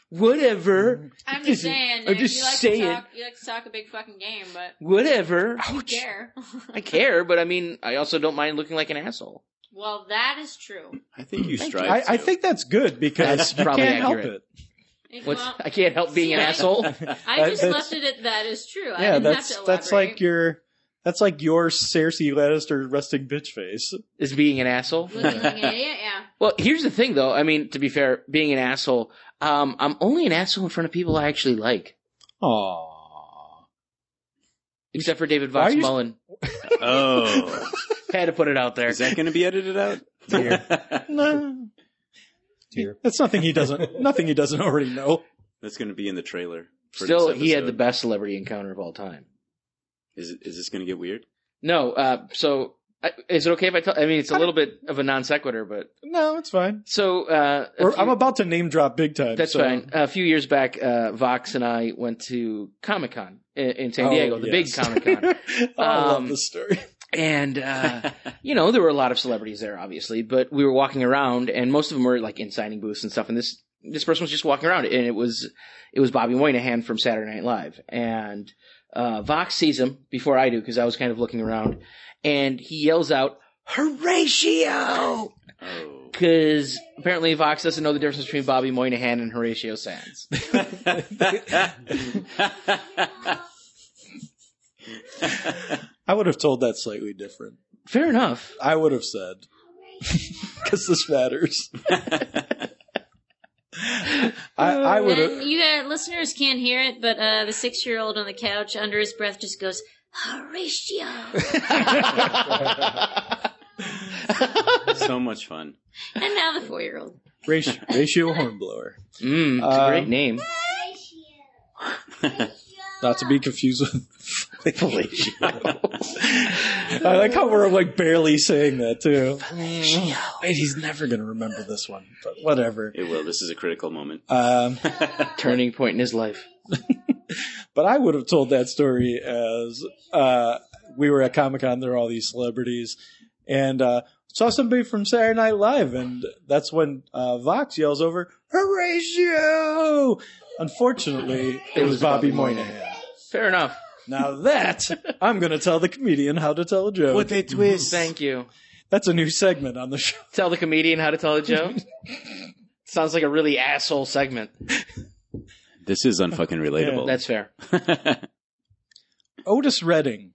Whatever. I'm just saying. I'm Dave, just you like saying. To talk, you like to talk a big fucking game, but Whatever. you care. I care, but I mean, I also don't mind looking like an asshole. Well, that is true. I think you Thank strive I, to. I think that's good because That's you probably can't accurate. help it. If- What's, well, I can't help being an see, I- asshole. I just That's- left it at that is true. I Yeah, didn't that's have to that's elaborate. like your that's like your Cersei Lannister resting bitch face. Is being an asshole. Looking like an idiot, yeah. Well, here's the thing, though. I mean, to be fair, being an asshole, um, I'm only an asshole in front of people I actually like, Aww. except for David Why are Vox you- Mullen. Oh. Had to put it out there. Is that going to be edited out? No. Dear. That's nothing he doesn't nothing he doesn't already know. That's going to be in the trailer. For Still, this he had the episode. best celebrity encounter of all time. Is is this going to get weird? No, uh, so I, is it okay if I tell? I mean, it's a little bit of a non sequitur, but No, it's fine. so uh, a Or, few- I'm about to name drop big time. that's so. fine. A few years back, uh, Vox and I went to Comic Con in, in San Oh, Diego, the yes. big Comic Con. Oh, I love Um, this story. And, uh, you know, there were a lot of celebrities there, obviously, but we were walking around and most of them were like in signing booths and stuff. And this, this person was just walking around and it was, it was Bobby Moynihan from Saturday Night Live. And, uh, Vox sees him before I do because I was kind of looking around and he yells out, Horatio! Oh. Because apparently Vox doesn't know the difference between Bobby Moynihan and Horatio Sands. I would have told that slightly different. Fair enough. I would have said, because this matters. I, I would have. And you uh, listeners can't hear it, but uh, the six-year-old on the couch, under his breath, just goes, Horatio. So much fun. And now the four-year-old. Ratio, ratio Hornblower. Mm, it's a Um, great name. Not to be confused with Horatio. I like how we're like barely saying that too. Wait, he's never going to remember this one, but whatever. It will. This is a critical moment. Um, Turning point in his life. but I would have told that story as uh, we were at Comic Con. There were all these celebrities, and uh, saw somebody from Saturday Night Live, and that's when uh, Vox yells over Horatio. Unfortunately, it was Bobby Moynihan. Fair enough. Now that I'm going to tell the comedian how to tell a joke. What a twist. Thank you. That's a new segment on the show. Tell the comedian how to tell a joke. Sounds like a really asshole segment. This is unfucking relatable. That's fair. Otis Redding.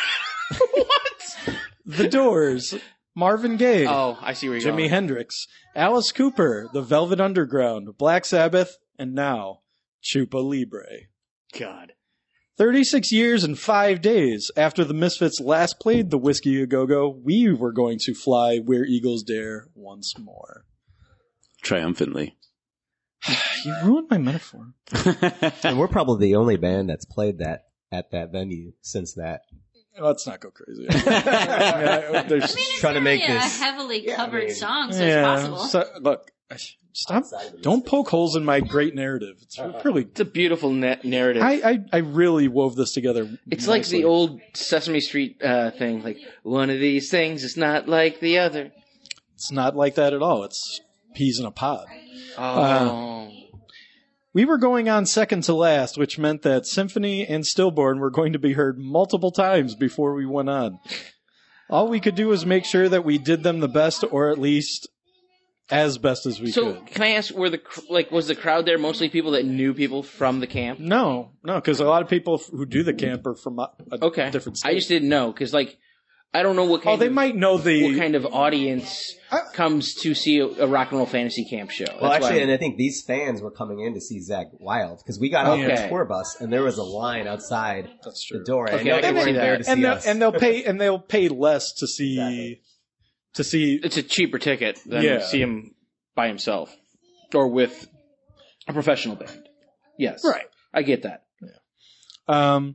What? The Doors. Marvin Gaye. Oh, I see where you're Jimi going. Hendrix. Alice Cooper. The Velvet Underground. Black Sabbath. And now, Chupa Libre. God. thirty-six years and five days after the Misfits last played the Whiskey A Go-Go, we were going to fly Where Eagles Dare once more. Triumphantly. You ruined my metaphor. And we're probably the only band that's played that at that venue since that. Let's not go crazy. yeah, there's, I mean, it's trying to really make a this- heavily Yeah, I covered mean- song, so yeah, it's possible. so, look, stop. Don't poke holes in my great narrative. It's really. It's a beautiful na- narrative. I, I I really wove this together. it's like nicely. the old Sesame Street uh, thing, like, one of these things is not like the other. It's not like that at all. It's peas in a pod. Oh. Uh, We were going on second to last, which meant that Symphony and Stillborn were going to be heard multiple times before we went on. All we could do was make sure that we did them the best, or at least as best as we so, could. can I ask, were the cr- like was the crowd there mostly people that knew people from the camp? No, no, because a lot of people who do the camp are from a, a Okay. different state. I just didn't know, because, like, I don't know what kind Oh, they of, might know the. what kind of audience comes to see a, a rock and roll fantasy camp show. Well, That's why actually, I'm- and I think these fans were coming in to see Zach Wild because we got off Okay. the tour bus and there was a line outside That's true. the door. Okay, I know I they can see weren't there that. to and see they'll, us. and they'll pay and they'll pay less to see Exactly. to see. it's a cheaper ticket than Yeah. to see him by himself or with a professional band. Yes, Right. I get that. Um,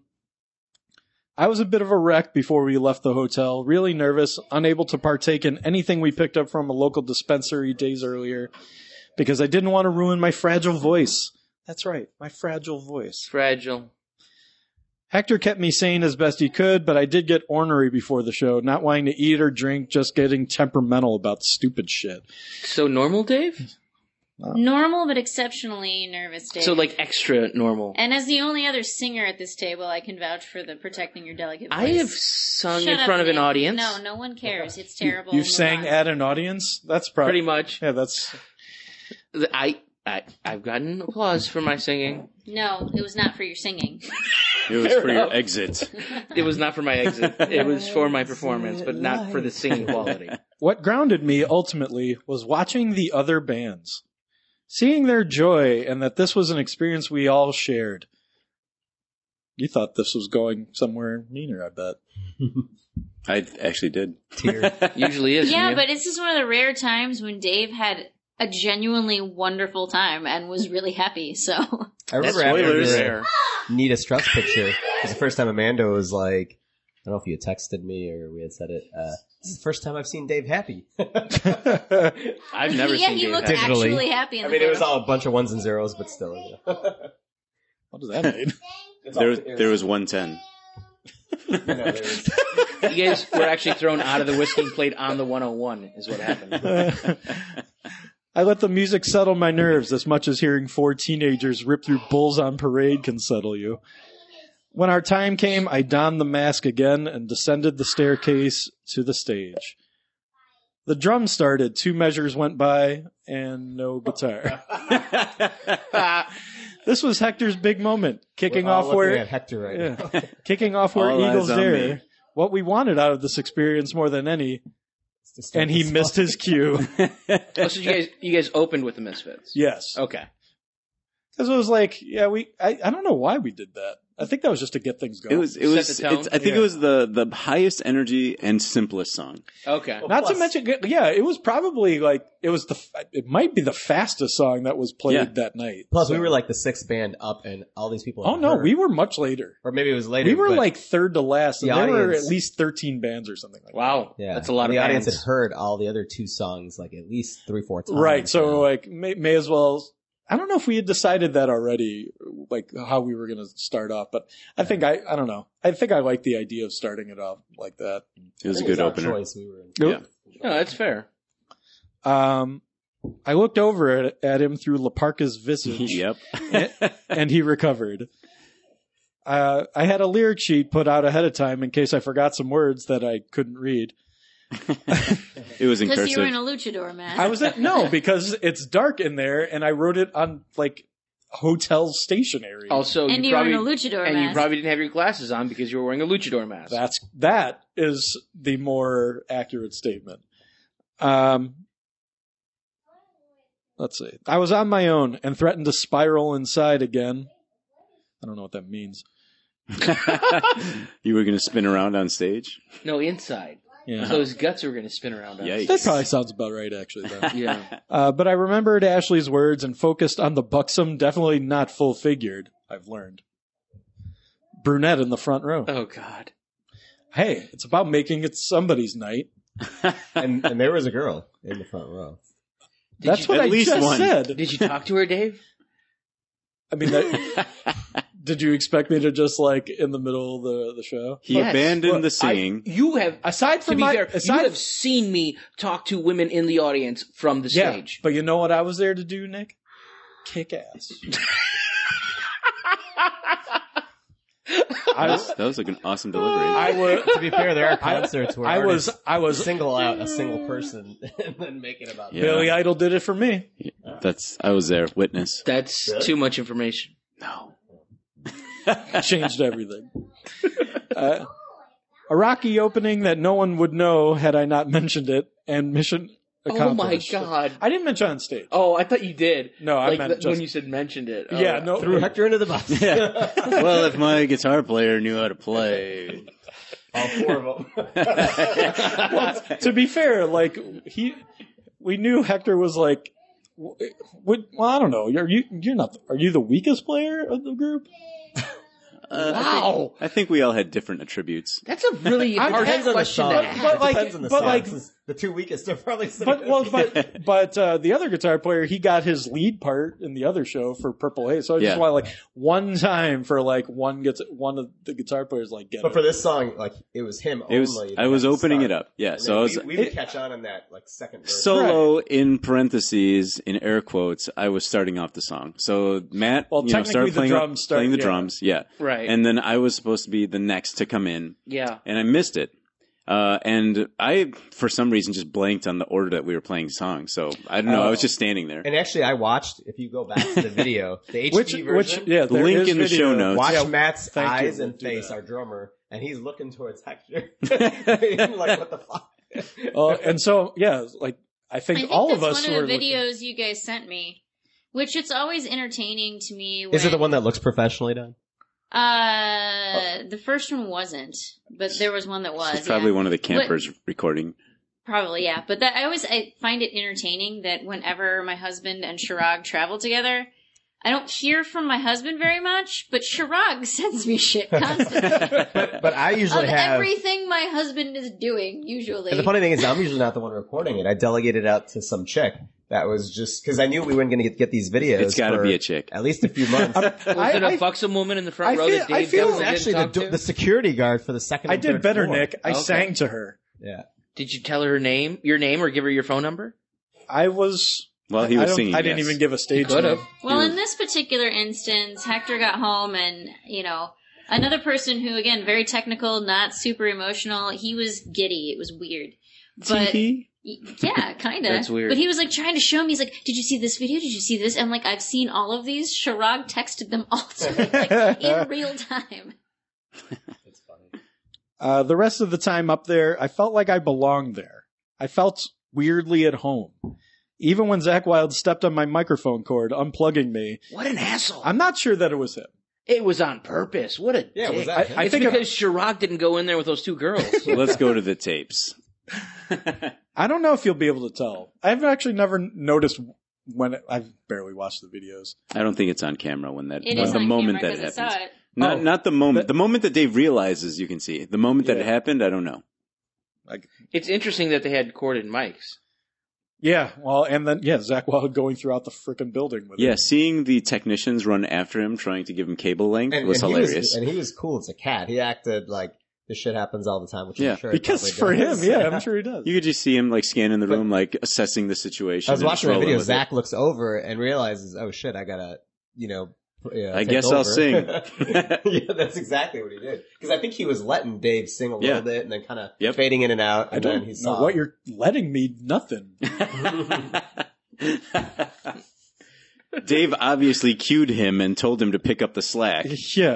I was a bit of a wreck before we left the hotel, really nervous, unable to partake in anything we picked up from a local dispensary days earlier, because I didn't want to ruin my fragile voice. That's right, my fragile voice. Fragile. Hector kept me sane as best he could, but I did get ornery before the show, not wanting to eat or drink, just getting temperamental about stupid shit. So normal, Dave? Normal but exceptionally nervous, Dave. So, like, extra normal. And as the only other singer at this table, I can vouch for the protecting your delicate voice. I have sung Shut in up, front of an Nick. audience. No, no one cares. It's terrible. You Move sang on. at an audience? That's probably Pretty much. Yeah, that's. I, I, I've gotten applause for my singing. No, it was not for your singing. It was for your exit. It was not for my exit. It was for my performance, but not for the singing quality. What grounded me ultimately was watching the other bands, seeing their joy, and that this was an experience we all shared. You thought this was going somewhere meaner, I bet. I actually did. Usually is. Yeah, you. but this is one of the rare times when Dave had a genuinely wonderful time and was really happy, so. I remember That's after spoilers. the Rare. Nita Strauss picture, it was the first time Amanda was like, I don't know if you had texted me or we had said it, uh, this is the first time I've seen Dave happy. I've never yeah, seen he Dave looked happy. actually happy in I the mean, it was photo. all a bunch of ones and zeros, but still. Yeah. What does that mean? There, there was one ten. No, there was- You guys were actually thrown out of the whisking plate on the one oh one, is what happened. I let the music settle my nerves as much as hearing four teenagers rip through Bulls on Parade can settle you. When our time came, I donned the mask again and descended the staircase to the stage. The drum started, two measures went by, and no guitar. This was Hector's big moment, kicking We're all off looking where at Hector right yeah, now. kicking off where All eyes Eagles on Dare. me. What we wanted out of this experience more than any, To start and he the missed song. his cue. Oh, so you guys, you guys opened with the Misfits? Yes. Okay. Because it was like, yeah, we. I, I don't know why we did that. I think that was just to get things going. It was. It Set was. the tone? It's, I think Yeah. it was the the highest energy and simplest song. Okay. Not Plus- to mention, yeah, it was probably like it was the. It might be the fastest song that was played Yeah. that night. Plus, we So- were like the sixth band up, and all these people. Oh had no, heard. we were much later. Or maybe it was later. We were but- like third to last, and the there were audience- at least thirteen bands or something like Wow. Yeah, That's a lot and of the audience bands. had heard all the other two songs like at least three, four that. times. Right. So now. like, may, may as well. I don't know if we had decided that already, like how we were going to start off, but I think I. I don't know. I think I like the idea of starting it off like that. It was a It good our opener. Choice. We were in. Yeah. No, that's fair. Um, I looked over at, at him through Laparca's visage. Yep. and he recovered. Uh, I had a lyric sheet put out ahead of time in case I forgot some words that I couldn't read. It was in Because you were cursive. in a luchador mask. I was at, no, because it's dark in there, and I wrote it on like hotel stationery. Also, And you you were probably in a luchador and you mask. probably didn't have your glasses on because you were wearing a luchador mask. That's that is the more accurate statement. Um, let's see. I was on my own and threatened to spiral inside again. I don't know what that means. You were going to spin around on stage. No, inside. Yeah. So his guts were going to spin around. on Yikes. That probably sounds about right, actually. Then. Yeah. Uh, but I remembered Ashley's words and focused on the buxom, definitely not full-figured, I've learned, brunette in the front row. Oh God. Hey, it's about making it somebody's night. and, and there was a girl in the front row. Did That's you, what at I least just one. said. Did you talk to her, Dave? I mean, that, did you expect me to just like in the middle of the, the show? He Yes. abandoned Look, the singing. I, you have, Aside to from be my, fair, aside, you have seen me talk to women in the audience from the yeah, stage. but you know what I was there to do, Nick? Kick ass. I, That was, that was like an awesome delivery. I was. To be fair, there are concerts where I was. artists I was. single out a single person and then make it about Yeah. Billy Idol did it for me. That's. I was there, witness. That's Really? too much information. No. Changed everything. Uh, a rocky opening that no one would know had I not mentioned it, and mission Oh accomplished. my God. I didn't mention it on stage. Oh, I thought you did. No, I like meant th- just- when you said mentioned it. Oh, Yeah, no. threw Hector into the bus. Yeah. Well, if my guitar player knew how to play. All four of them. Well, to be fair, like he, we knew Hector was like, w- would, well, I don't know. You're you, you're not. Are you the weakest player of the group? Uh, Wow. I think, I think we all had different attributes. That's a really I- hard Depends on the question song. to But, ask. but like, Depends on the but song. like, the two weakest are probably sitting. But well, but but uh, the other guitar player, he got his lead part in the other show for Purple Haze. So I just Yeah. want like one time for like one gets one of the guitar players like get But it. for this song, like it was him It was. only. I was that opening start. it up. Yeah. And So then I was we, we would catch on in that like second verse. solo in parentheses in air quotes. I was starting off the song. So Matt, Well, you know, technically started the playing, drums start- playing the yeah. drums. Yeah. Right. And then I was supposed to be the next to come in. Yeah. And I missed it. Uh, and I, for some reason, just blanked on the order that we were playing songs. So I don't know. I was just standing there. And actually, I watched. If you go back to the video, the H D which version, which yeah, there Link is in the video. show notes. watch Yeah, Matt's thank you. eyes and We'll do face, that. our drummer, and he's looking towards Hector. like, what the fuck? Uh, and so yeah, like I think, I think all that's of us one were of the looking- videos you guys sent me, which it's always entertaining to me. When, Is it the one that looks professionally done? Uh, the first one wasn't, but there was one that was. It's probably yeah. one of the campers recording. Probably, yeah. But that I always I find it entertaining that whenever my husband and Shirag travel together, I don't hear from my husband very much, but Shirag sends me shit constantly But, but I usually of have. everything my husband is doing. Usually, And the funny thing is, I'm usually not the one recording it. I delegated it out to some chick that was just because I knew we weren't going to get, get these videos. It's got to for be a chick. At least a few months. Was I- it a I- buxom woman in the front I row feel- that I Dave feel- It was definitely actually didn't the, talk to? the security guard for the second. I and did third better, floor. Nick. I Okay. sang to her. Yeah. Did you tell her name, your name, or give her your phone number? I was. Well, he I was don't- singing. I didn't yes. even give a stage Could have. name. Well, in this particular instance, Hector got home and, you know, another person who, again, very technical, not super emotional, he was giddy. It was weird. But, Tee-hee? y- yeah, kind of. That's weird. But he was, like, trying to show me, he's like, did you see this video? Did you see this? And, like, I've seen all of these. Shirag texted them all to me, like, in real time. Uh, the rest of the time up there, I felt like I belonged there. I felt weirdly at home. Even when Zach Wilde stepped on my microphone cord, unplugging me, What an asshole! I'm not sure that it was him. It was on purpose. What a Yeah, dick. was that him? I It's think because Shirag didn't go in there with those two girls. So let's go to the tapes. I don't know if you'll be able to tell. I've actually never noticed when it, I've barely watched the videos. I don't think it's on camera when that It when is the on moment camera that because it I happens. saw it. Not Oh. not the moment. But- the moment that Dave realizes, you can see. The moment that it Yeah. happened, I don't know. Like, It's interesting that they had corded mics. yeah, well, and then yeah, Zach Wilde going throughout the frickin' building with Yeah, it. seeing the technicians run after him, trying to give him cable length, And, was and hilarious. He was, and he was cool as a cat. He acted like this shit happens all the time, which Yeah. I'm sure it Because for probably him, does. yeah, I'm sure he does. You could just see him like scanning the room, like assessing the situation. I was and watching the rolling video. with Zach it. looks over and realizes, "Oh shit, I gotta, you know." Yeah, I take guess I'll over. sing. Yeah, that's exactly what he did. Because I think he was letting Dave sing a little Yeah. bit and then kind of Yep. fading in and out. I And then don't he know saw what you're letting me. Nothing. Dave obviously cued him and told him to pick up the slack. Yeah.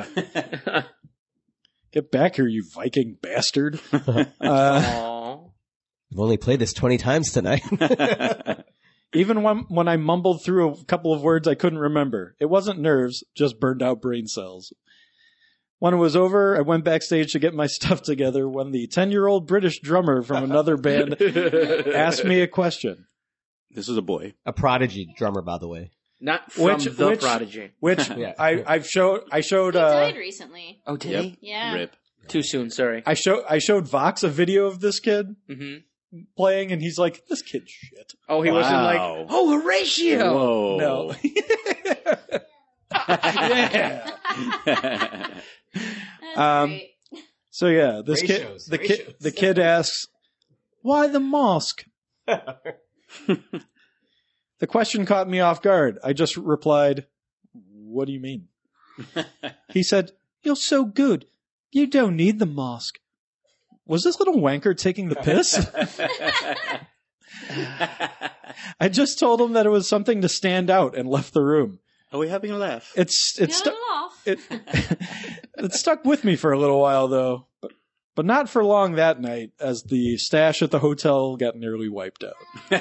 Get back here, you Viking bastard. Uh, Aww. I've only played this twenty times tonight. even when when I mumbled through a couple of words I couldn't remember. It wasn't nerves, just burned out brain cells. When it was over, I went backstage to get my stuff together when the ten-year-old British drummer from another band asked me a question. This was a boy. A prodigy drummer, by the way. Not from Which- the which- Prodigy. Which Yeah. I, I've showed I showed He uh, died recently. Oh, did Yep. he? Yeah. Rip. Too soon, sorry. I show I showed Vox a video of this kid hmm playing, and he's like, "This kid's shit." Oh, he wasn't like, Wow. oh, Horatio! Whoa. No. yeah. That's Um, great. So yeah, this Ratios, kid, the kid, ratios. the kid asks, "Why the mosque?" The question caught me off guard. I just replied, "What do you mean?" He said, "You're so good. You don't need the mosque." Was this little wanker taking the piss? I just told him that it was something to stand out and left the room. Are we having a laugh? It's it's Get stu- it off. it it stuck with me for a little while though, but but not for long that night, as the stash at the hotel got nearly wiped out.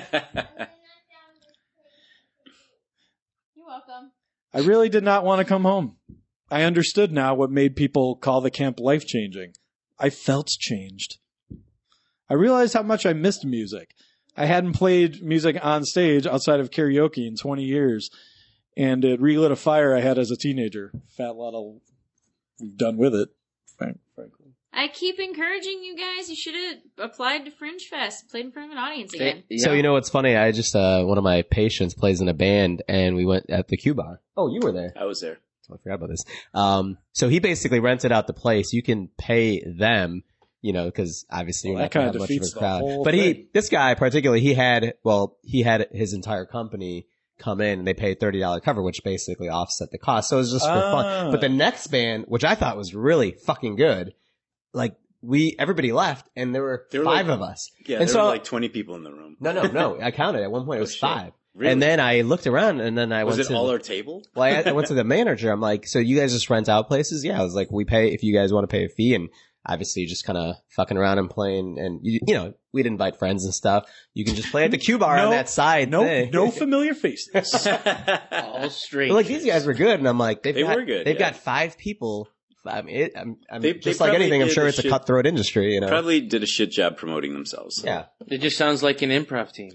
You're welcome. I really did not want to come home. I understood now what made people call the camp life-changing. I felt changed. I realized how much I missed music. I hadn't played music on stage outside of karaoke in twenty years, and it relit a fire I had as a teenager. Fat lot of we've done with it, frank- frankly. I keep encouraging you guys. You should have applied to Fringe Fest, played in front of an audience again. Yeah. So you know what's funny? I just uh one of my patients plays in a band, and we went at the Q Bar. Oh, you were there. I was there. I forgot about this. Um, so he basically rented out the place. You can pay them, you know, because obviously you're Well, not that going kinda to have much of defeats a the crowd. whole But he, thing. this guy particularly, he had, well, he had his entire company come in and they paid thirty dollars cover, which basically offset the cost. So it was just for Ah. fun. But the next band, which I thought was really fucking good, like we, everybody left and there were There were five like- of us. Yeah, and there so, were like twenty people in the room. no, no, no. I counted at one point. It was shit. five. Really? And then I looked around and then I Was went it to all the- our table? well, I, I went to the manager. I'm like, so you guys just rent out places? Yeah. I was like, we pay if you guys want to pay a fee, and obviously just kind of fucking around and playing. And you, you know, we'd invite friends and stuff. You can just play at the Q Bar No- on that side. No, thing. no familiar faces. All straight. But like these guys were good, and I'm like, they've They got, were good, They've yeah. got five people. I mean, it, I'm, I'm They- just they like probably anything. I'm did sure the it's a shit- cutthroat industry. You know, Probably did a shit job promoting themselves. yeah. It just sounds like an improv team.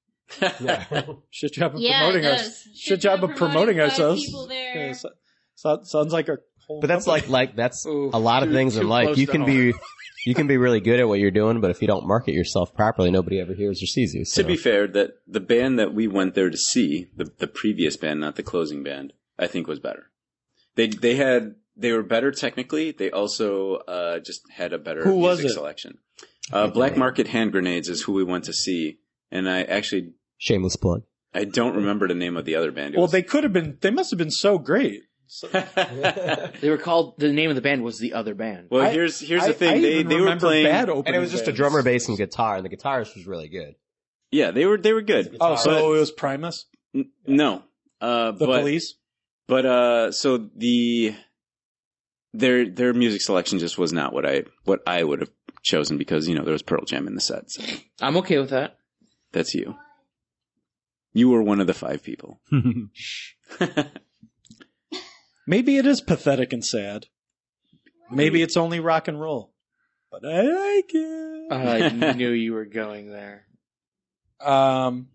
Shit job of Yeah, promoting it us. does. Shit job of promoting five ourselves. people there. Yeah, so, so, sounds like a whole. But that's company. like like that's Ooh, a lot of too- things too in life. close You to can home. be you can be really good at what you're doing, but if you don't market yourself properly, nobody ever hears or sees you. So. To be fair, that the band that we went there to see, the the previous band, not the closing band, I think was better. They they had they were better technically. They also uh, just had a better Who was music it? selection. Uh, Black Market Hand Grenades is who we went to see, and I actually Shameless plug. I don't remember the name of the other band. It Well, was- they could have been. They must have been so great. So, They were called. The name of the band was the other band. well, I- here's here's I- the thing. I they even they were remember playing. bad opening And it was just a bands. drummer, bass, and guitar, and the guitarist was really good. Yeah, they were they were good. Oh, so But- it was Primus, n- no, uh, the but, Police. But uh, so the their their music selection just was not what I what I would have chosen, because you know there was Pearl Jam in the set. So I'm okay with that. that's you. You were one of the five people. Maybe it is pathetic and sad. Maybe it's only rock and roll, but I like it. I knew you were going there. Um,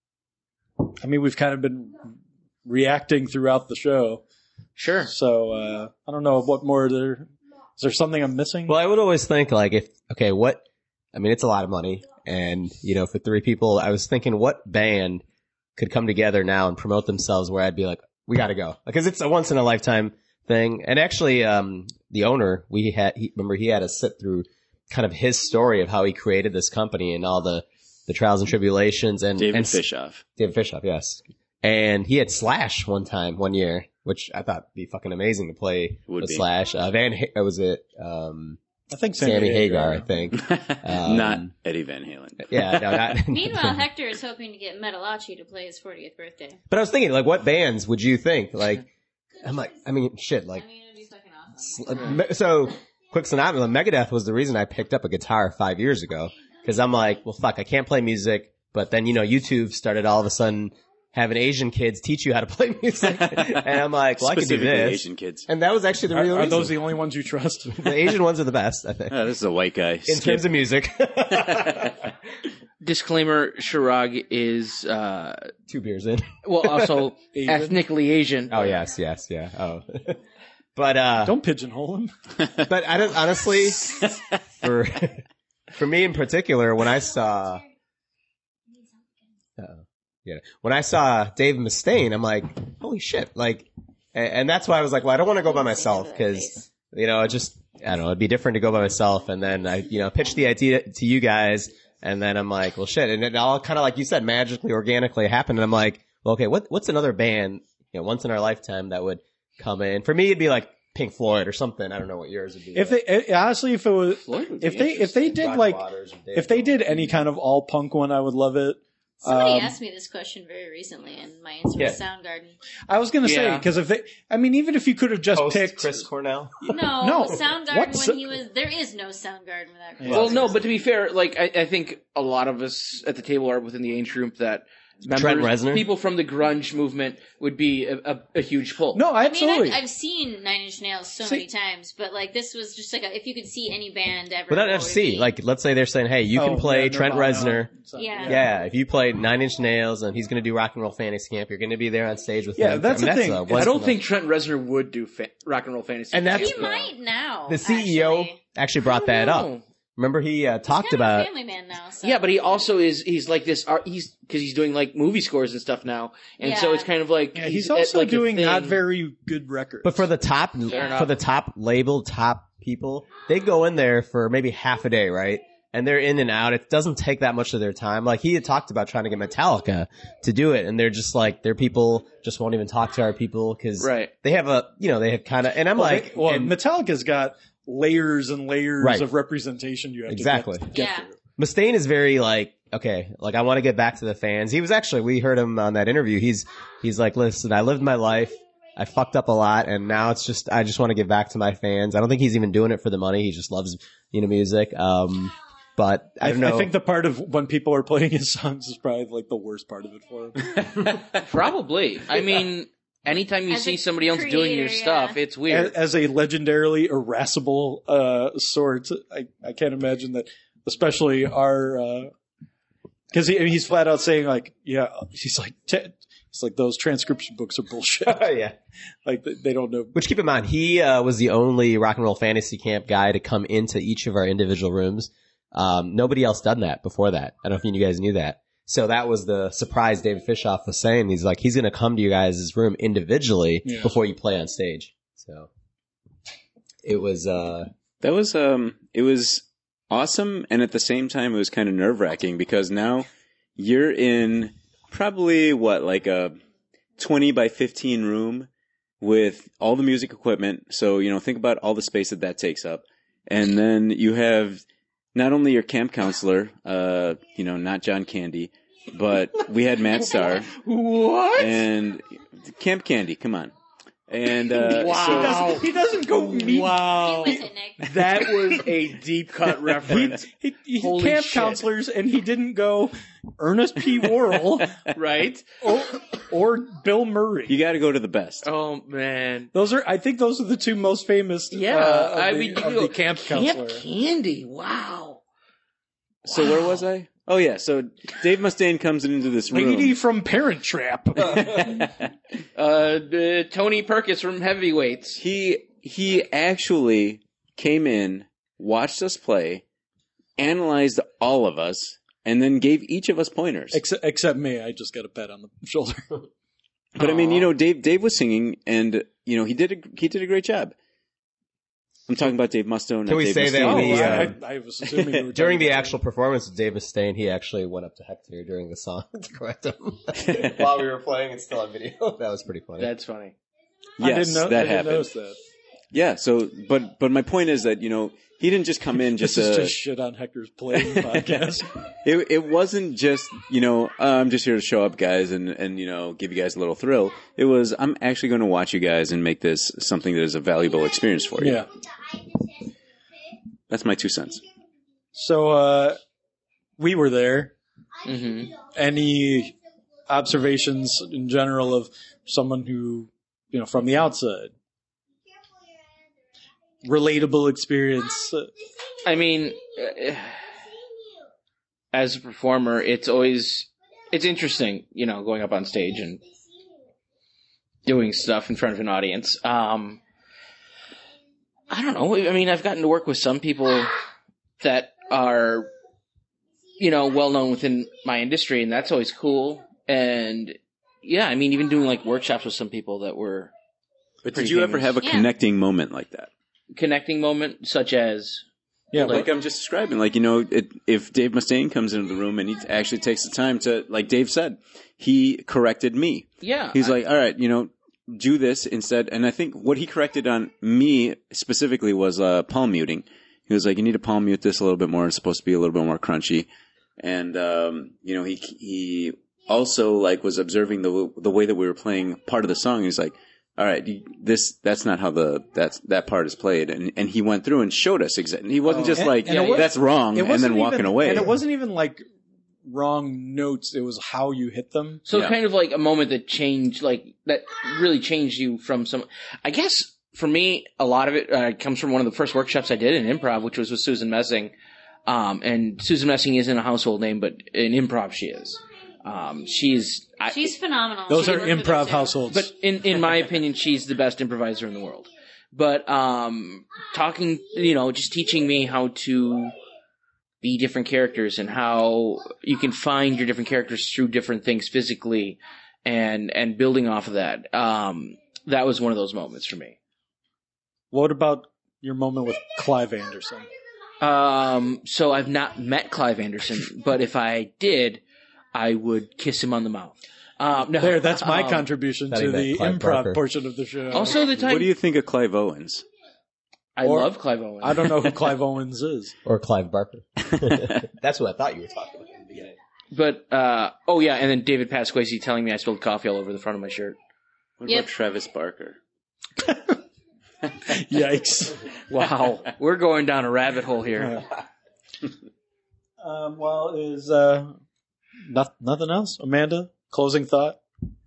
I mean, we've kind of been reacting throughout the show, Sure. so uh, I don't know what more there. Is there something I'm missing? Well, I would always think like if okay, what I mean, it's a lot of money, and you know, for three people, I was thinking what band could come together now and promote themselves where I'd be like, we got to go, because it's a once in a lifetime thing. And actually, um, the owner, we had he, remember he had to sit through kind of his story of how he created this company and all the the trials and tribulations and David and, Fishoff. David Fishoff, yes. And he had Slash one time, one year, which I thought would be fucking amazing to play Would with be. Slash. Uh, Van, H- uh, was it, um, I think Sammy, Sammy Hagar, Hagar. I think. Um, Not Eddie Van Halen. Yeah, no, not. Meanwhile, Hector is hoping to get Metalachi to play his fortieth birthday. But I was thinking, like, what bands would you think? Like, I'm like, I mean, shit, like, I mean, it'd be fucking awesome. sl- me- so, quick synopsis, Megadeth was the reason I picked up a guitar five years ago. Cause I'm like, well, fuck, I can't play music. But then, you know, YouTube started all of a sudden having Asian kids teach you how to play music. And I'm like, well, I can do Specifically this. Asian kids. And that was actually the Are, real are reason. those the only ones you trust? The Asian ones are the best, I think. Oh, this is a white guy. In terms of music. Disclaimer: Shirag is uh, Two beers in. well, also Asian? ethnically Asian. Oh, yes, yes, yeah. Oh. But, uh, Don't pigeonhole him. but I don't, honestly, for, for me in particular, when I saw, uh, yeah, when I saw Dave Mustaine, I'm like, holy shit, like, and, and that's why I was like, well, I don't want to go by myself, because, you know, it just, I don't know, it'd be different to go by myself, and then I, you know, pitched the idea to you guys, and then I'm like, well, shit, and it all kind of, like you said, magically, organically happened, and I'm like, well, okay, what, what's another band, you know, once in our lifetime that would come in? For me, it'd be like Pink Floyd or something. I don't know what yours would be. If they eh, honestly, if it was, Floyd would be if they if they did Roger like, Waters or David if they Bowie. did any kind of all punk one, I would love it. Somebody Um, asked me this question very recently, and my answer Yeah. was Soundgarden. I was gonna say Yeah. because if they, I mean, even if you could have just Post picked Chris Cornell. No, No, Soundgarden what when so- he was there is no Soundgarden without Chris. Well, no, but to be fair, like I, I think a lot of us at the table are within the age group that members, Trent Reznor? people from the grunge movement would be a, a, a huge pull. No, I absolutely. mean, I've, I've seen Nine Inch Nails so See- many times, but like this was just like a, if you could see any band ever. But not what F would it C. be? Like, let's say they're saying, hey, you can Oh, play yeah, Trent Nirvana. Reznor. Yeah. Yeah, if you play Nine Inch Nails and he's going to do Rock and Roll Fantasy Camp, you're going to be there on stage with Yeah, him. that's I mean, the thing. a I once don't in a- think Trent Reznor would do fa- rock and roll fantasy. And that's- He might now. the C E O actually. actually brought that know. up. Remember, he uh, talked He's kind of a about. family man now. So. Yeah, but he also is. He's like this. Art, he's because he's doing like movie scores and stuff now, and so Yeah. it's kind of like Yeah, he's at, also like, a doing thing. not very good records. But for the top, enough. for the top label, top people, they go in there for maybe half a day, right? And they're in and out. It doesn't take that much of their time. Like he had talked about trying to get Metallica to do it, and they're just like their people just won't even talk to our people because Right. they have a you know they have kind of. And I'm well, like, they- well, and Metallica's got layers and layers Right. of representation you have Exactly. to get, get Yeah. through. Mustaine is very like, okay, like I want to get back to the fans. He was actually, we heard him on that interview. He's, he's like, listen, I lived my life. I fucked up a lot and now it's just, I just want to give back to my fans. I don't think he's even doing it for the money. He just loves, you know, music. Um, but I don't know. I think the part of when people are playing his songs is probably like the worst part of it for him. Probably. I mean, anytime you As see a somebody else doing your creator, stuff, yeah. it's weird. As, as a legendarily irascible uh, sort, I, I can't imagine that, especially our, because he, he's flat out saying like, yeah, he's like, t- he's like those transcription books are bullshit. yeah. Like they, they don't know. Which keep in mind, he uh, was the only Rock and Roll Fantasy Camp guy to come into each of our individual rooms. Um, nobody else done that before that. I don't know if you guys knew that. So that was the surprise David Fishoff was saying. He's like, he's going to come to you guys' room individually Yeah. before you play on stage. So it was, uh, That was um, it was awesome, and at the same time, it was kind of nerve wracking because now you're in probably what like a twenty by fifteen room with all the music equipment. So you know, think about all the space that that takes up, and then you have not only your camp counselor, uh, you know, not John Candy, but we had Matt Starr. What? And Camp Candy, come on. And uh, Wow. so He doesn't, he doesn't go meet. Wow. Deal with it, Nick. That was a deep cut reference. He, he Holy camp shit. counselors, and he didn't go Ernest P. Worrell Right? or, or Bill Murray. you got to go to the best. Oh, man. Those are, I think, those are the two most famous. Yeah. uh, of I the, mean, of you the go, camp, Camp counselor. Candy. Wow. So where was I? Oh yeah, so Dave Mustaine comes into this room. Lady from Parent Trap. Uh, uh, Tony Perkins from Heavyweights. he he actually came in, watched us play, analyzed all of us, and then gave each of us pointers. except, except me, I just got a pat on the shoulder. But I mean, you know, Dave Dave was singing, and you know he did a he did a great job. I'm talking about Dave Mustaine. Can we Dave say that Mustaine. we, Oh, uh, I, I was assuming you were during talking the about actual performance of Dave Mustaine, he actually went up to Hector during the song to correct him while we were playing. It's still on video. That was pretty funny. That's funny. I Yes, didn't know, I that didn't happened. notice that. Yeah. So, but but my point is that you know he didn't just come in just This is to. just shit on Hector's playing podcast. It it wasn't just, you know, uh, I'm just here to show up, guys, and, and, you know, give you guys a little thrill. It was, I'm actually going to watch you guys and make this something that is a valuable experience for you. Yeah. That's my two cents. So, uh, we were there. Mm-hmm. Any observations in general of someone who, you know, from the outside? Relatable experience. I mean, uh, as a performer, it's always, it's interesting, you know, going up on stage and doing stuff in front of an audience. Um, I don't know. I mean, I've gotten to work with some people that are, you know, well known within my industry, and that's always cool. And yeah, I mean, even doing like workshops with some people that were. But pretty did you ever famous. have a Yeah. connecting moment like that? Connecting moment, such as. Yeah, Like I'm just describing, like, you know, it, if Dave Mustaine comes into the room and he actually takes the time to, like Dave said, he corrected me. Yeah. He's I- like, all right, you know, do this instead. And I think what he corrected on me specifically was uh, palm muting. He was like, you need to palm mute this a little bit more. It's supposed to be a little bit more crunchy. And, um, you know, he he also, like, was observing the the way that we were playing part of the song. He's like, all right, you- this that's not how the that's that part is played. And and he went through and showed us exactly. He wasn't just And- like, and it was- that's wrong, it and wasn't then walking even- away. And it wasn't even like wrong notes. It was how you hit them. So kind of like a moment that changed, like that really changed you from some. I guess for me, a lot of it uh, comes from one of the first workshops I did in improv, which was with Susan Messing. Um, and Susan Messing isn't a household name, but in improv she is. Um, she's I, She's phenomenal. Those She are worked with improv her too. households. But in in my opinion, she's the best improviser in the world. But um, talking, you know, just teaching me how to be different characters and how you can find your different characters through different things physically, and and building off of that. Um, that was one of those moments for me. What about your moment with Clive Anderson? Um, so I've not met Clive Anderson, but if I did, I would kiss him on the mouth. Um, no, There, that's my um, contribution I to think the that Clive improv Barker. portion of the show. Also, the time What do you think of Clive Owens? I Or- love Clive Owen. I don't know who Clive Owens is. Or Clive Barker. That's what I thought you were talking about in the beginning. But uh, oh yeah, and then David Pasquesi telling me I spilled coffee all over the front of my shirt. What Yep. about Travis Barker? Yikes. Wow, we're going down a rabbit hole here. Um, well, is uh, not, nothing else? Amanda, closing thought?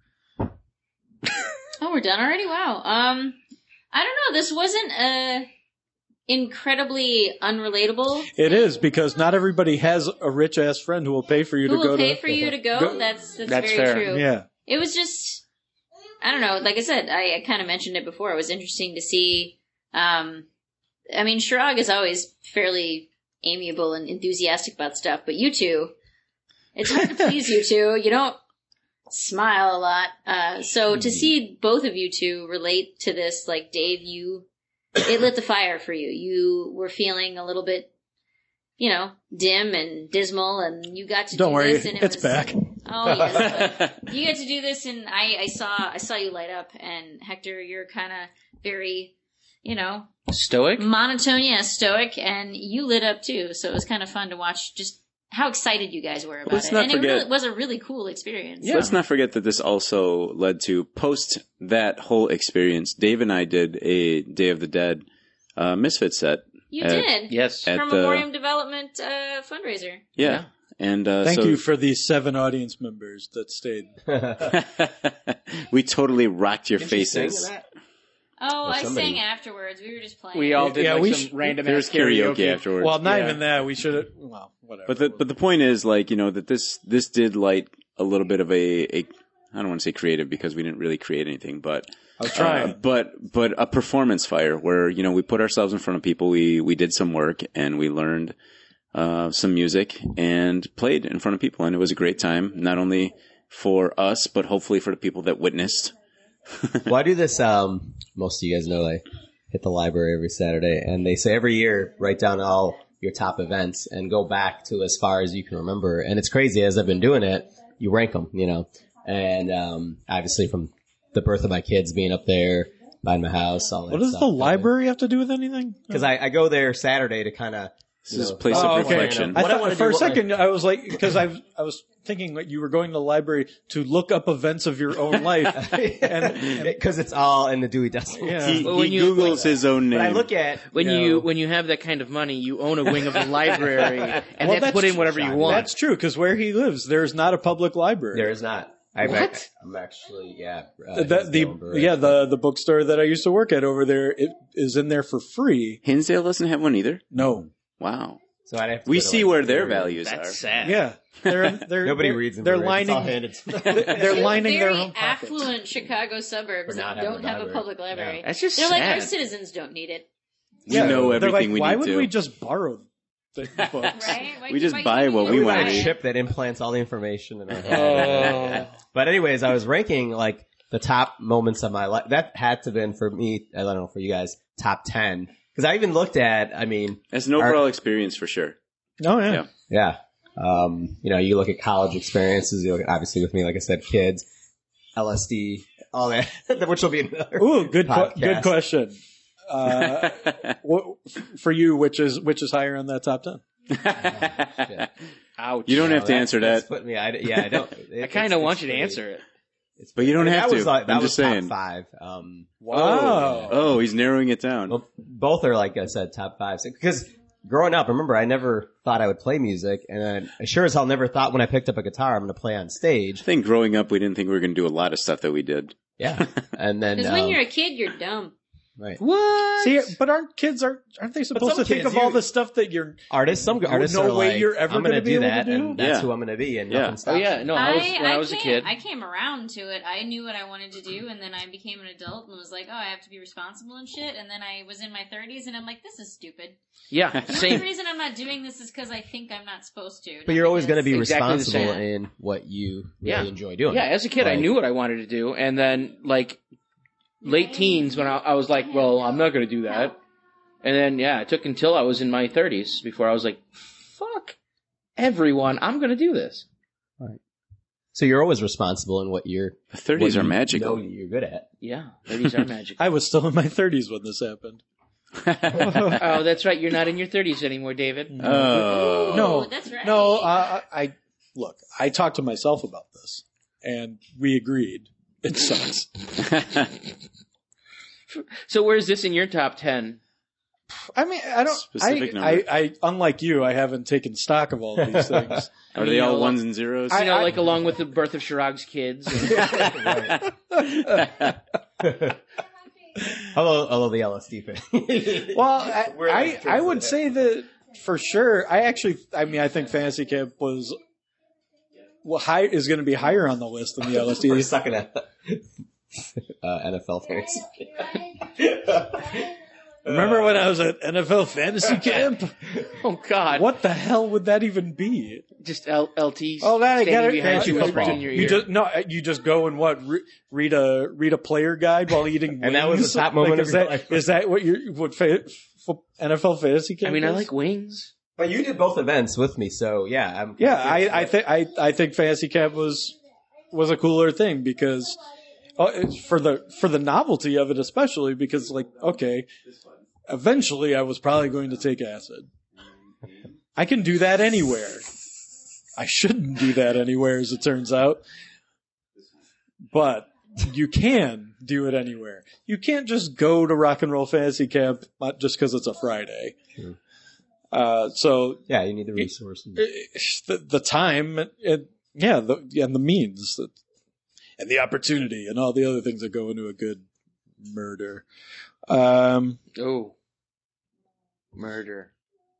Oh, we're done already? Wow. Um, I don't know. This wasn't uh, incredibly unrelatable. It is, because not everybody has a rich-ass friend who will pay for you Who to go will pay to... for you to go? Go- That's that's, That's very fair. true. Yeah. It was just, I don't know. Like I said, I, I kind of mentioned it before. It was interesting to see. Um, I mean, Shirag is always fairly amiable and enthusiastic about stuff, but you two, it's hard to please you two. You don't smile a lot. Uh, so to see both of you two relate to this, like Dave, you, it lit the fire for you. You were feeling a little bit, you know, dim and dismal, and you got to Don't do worry, this, and it it's was, back. Oh yes, but you get to do this, and I, I saw, I saw you light up, and Hector, you're kind of very, you know, Stoic? monotone, yeah, stoic, and you lit up too. So it was kind of fun to watch just how excited you guys were about Let's it, not and forget- it really was a really cool experience. Let's not forget that this also led to, post that whole experience, Dave and I did a Day of the Dead uh, Misfit set. You at- did, Yes. At for the- Memoriam Development uh, fundraiser. Yeah. And uh, Thank so you for the seven audience members that stayed. we totally rocked your Didn't you sing faces. in that? Oh, Or I somebody- sang afterwards. We were just playing. We all did Yeah, like we some sh- random There's ass karaoke afterwards. Well, not Yeah. even that. We should have... Well, whatever. But the but the point is, like, you know, that this this did light a little bit of a, a I don't want to say creative because we didn't really create anything, but I was trying. uh, but but a performance fire where, you know, we put ourselves in front of people, we we did some work and we learned uh, some music and played in front of people, and it was a great time, not only for us but hopefully for the people that witnessed. Well, I do this, um, most of you guys know I hit the library every Saturday, and they say every year write down all your top events and go back to as far as you can remember. And it's crazy, as I've been doing it, you rank them, you know. And um, obviously from the birth of my kids being up there, buying my house, all that What does stuff. the library have to do with anything? Because I, I go there Saturday to kind of... This is a place of Oh, okay. reflection. I What I thought, wanna for do- a second, I was like, because I I was thinking that you were going to the library to look up events of your own life, and Because it's all in the Dewey Decimal. Yeah. He, Well, he when you- Googles his own name. But I look at... When you, you know, when you have that kind of money, you own a wing of the library, and Well, then that's put in true. whatever you want. that's true. Because where he lives, there's not a public library. There is not. I'm What? ac- I'm actually, yeah. Uh, The, the Hinsdale Barrett. yeah the the bookstore that I used to work at over there, it is in there for free. Hinsdale doesn't have one either. No, Wow. So I'd have to We go to, see like, where their Fury. values That's are. sad. yeah, they're they're Nobody they're, reads them. They're It's all lining handed. they're lining their very own pockets. affluent Chicago suburbs For not that having don't a have a library. public library. That's just They're like, our sad. citizens don't need it, We know They're everything like, we why need would to. we just borrow the books? right? Why We can't- just why buy can't what you we just want buy to a eat. it? chip that implants all the information in our Oh. head. But anyways, I was ranking like the top moments of my life. That had to have been for me, I don't know, for you guys, top ten. Because I even looked at, I mean, It's an overall experience for sure. Oh yeah. Yeah. yeah. Um, you know, you look at college experiences, you look at, obviously with me, like I said, kids, L S D, all that, which will be another Ooh, good que- podcast. good question. Uh, what, for you, which is which is higher on that top ten? Shit. Ouch. You don't No, have to that's- answer that's that, Put me, I, yeah, I don't. I kind of want you to answer it. but you don't have that to. Was like, that I'm was just top saying. five. Um, Wow. Oh, he's narrowing it down. well, both are, like I said, top five. Because growing up, remember, I never thought I would play music, and then I sure as hell never thought when I picked up a guitar I'm going to play on stage. I think growing up, we didn't think we were going to do a lot of stuff that we did. Yeah. And then, Because um, when you're a kid, you're dumb. right. What? See, but aren't kids aren't aren't they supposed some to think kids, of all you- the stuff that you're Artists, some artists no are way like, you're ever I'm going to gonna be do able to that, do? and that's Yeah. who I'm going to be, and Yeah. nothing Oh stops yeah, me. no, I was when I, was a came, kid. I came around to it. I knew what I wanted to do, and then I became an adult and was like, "Oh, I have to be responsible and shit." And then I was in my thirties, and I'm like, "This is stupid." Yeah, The same. only reason I'm not doing this is because I think I'm not supposed to. But you're always going to be Exactly the responsible same. in what you really Yeah. enjoy doing. Yeah, as a kid, I Like, knew what I wanted to do, and then like late teens, when I, I was like, "Well, I'm not going to do that," and then yeah, it took until I was in my thirties before I was like, "Fuck everyone, I'm going to do this." So you're always responsible in what you're. The thirties what are you magical. know you're good at. Yeah, thirties are magic. I was still in my thirties when this happened. Oh, that's right. You're not in your thirties anymore, David. Oh. No, that's right. no. Uh, I I- look. I talked to myself about this, and we agreed it sucks. So where's this in your top ten? I mean, I don't. Specific I, number. I, I, unlike you, I haven't taken stock of all of these things. Are mean, they you all know, ones and zeros? You know, I- like along with the birth of Chirag's kids. And, Although, although the L S D thing. Well, I, We're I, like I would say that for sure. I actually, I mean, I think Fantasy Camp was well, high is going to be higher on the list than the L S D. We're sucking at uh, N F L fans. Remember when I was at N F L Fantasy Camp? oh God! What the hell would that even be? Just L- LT. Oh, that I get standing it. behind Fantasy you, whispering football. in your You ear. just no, you just go and what re- read a read a player guide while eating wings. And that was the top moment is of your that life. is that what you what fa- f- N F L Fantasy Camp? I mean, I is? like wings. But you did both events with me, so yeah. I'm Yeah, I, I think I, I think Fantasy Camp was was a cooler thing because uh, it's for the for the novelty of it, especially because like okay, eventually I was probably going to take acid. I can do that anywhere. I shouldn't do that anywhere, as it turns out, but you can do it anywhere. You can't just go to Rock and Roll Fantasy Camp not just because it's a Friday. True. Uh, so Yeah, you need the resources. the, the time, and yeah, the, and the means, that, and the opportunity, and all the other things that go into a good murder. Um, Oh, murder.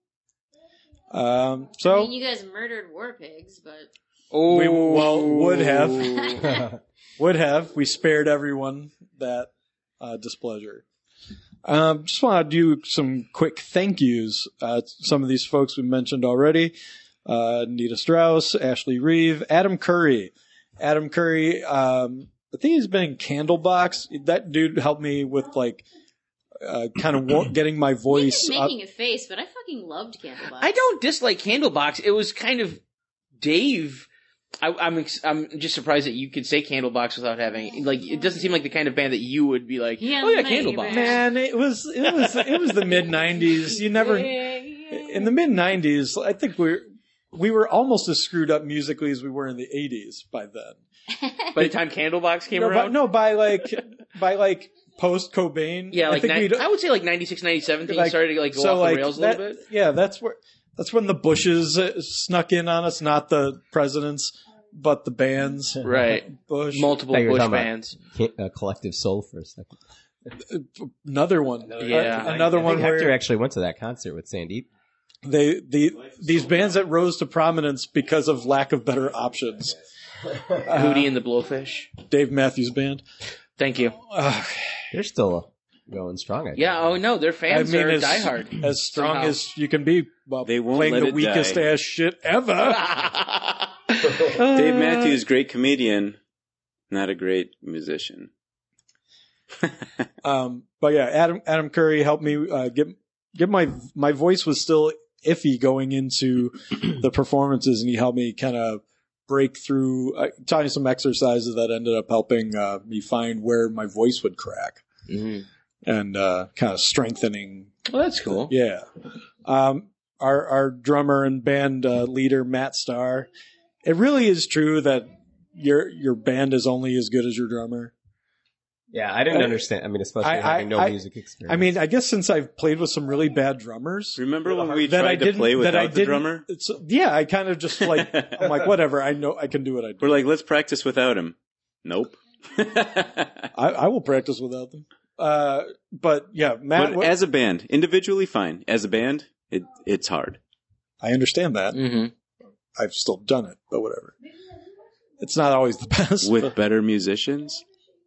um, I so mean, you guys murdered war pigs, but Oh, we well would have would have we spared everyone that uh, displeasure. Um, just want to do some quick thank yous. Uh, some of these folks we mentioned already. Uh, Nita Strauss, Ashley Reeve, Adam Curry. Adam Curry, um, I think he's been in Candlebox. That dude helped me with like, uh, kind of wa- getting my voice Nick is up. making a face, but I fucking loved Candlebox. I don't dislike Candlebox. It was kind of Dave. I, I'm ex- I'm just surprised that you could say Candlebox without having like it doesn't seem like the kind of band that you would be like. Yeah, oh yeah, maybe, Candlebox. Man, it was, it was, it was the mid nineties. You never, in the mid nineties, I think we're, we were almost as screwed up musically as we were in the eighties by then. By the time Candlebox came no, by, around, no, by like, by like post Cobain. yeah, like I, think ni- we'd- I would say like ninety-six, ninety-seven. Things like- started to like go so off like the rails a that- little bit. Yeah, that's where, that's when the Bushes uh, snuck in on us, not the presidents, but the bands. Right, Bush. multiple Thought you were Bush talking about bands. Ca- uh, Collective Soul for a second. Another one. Yeah. Uh, another I one think Hector where actually went to that concert with Sandeep. they, the, these bands that rose to prominence because of lack of better options. Hootie and the Blowfish. Dave Matthews Band. Thank you. Uh, They're still going strong. I think. Yeah. Oh no, their fans I mean, are as, diehard. as strong somehow. as you can be while They won't playing let the it weakest die. ass shit ever. Dave Matthews, great comedian, not a great musician. Um, but yeah, Adam Adam Curry helped me uh, get get my my voice was still iffy going into the performances, and he helped me kind of break through. Uh, taught me some exercises that ended up helping uh, me find where my voice would crack Mhm. and uh, kind of strengthening. Well, that's cool. Yeah. Um, our our drummer and band uh, leader Matt Starr. It really is true that your your band is only as good as your drummer. Yeah, I didn't I- understand. I mean, especially I- having no I- music experience. I mean, I guess since I've played with some really bad drummers, Remember when we that tried I to didn't, play that I without the didn't, drummer? It's, yeah, I kind of just like, I'm like, whatever, I know I can do what I do. We're like, let's practice without him. Nope. I, I will practice without them. Uh, but yeah, Matt, But what- as a band, individually, fine. As a band, it it's hard. I understand that. Mm-hmm. I've still done it, but whatever. It's not always the best. With but better musicians?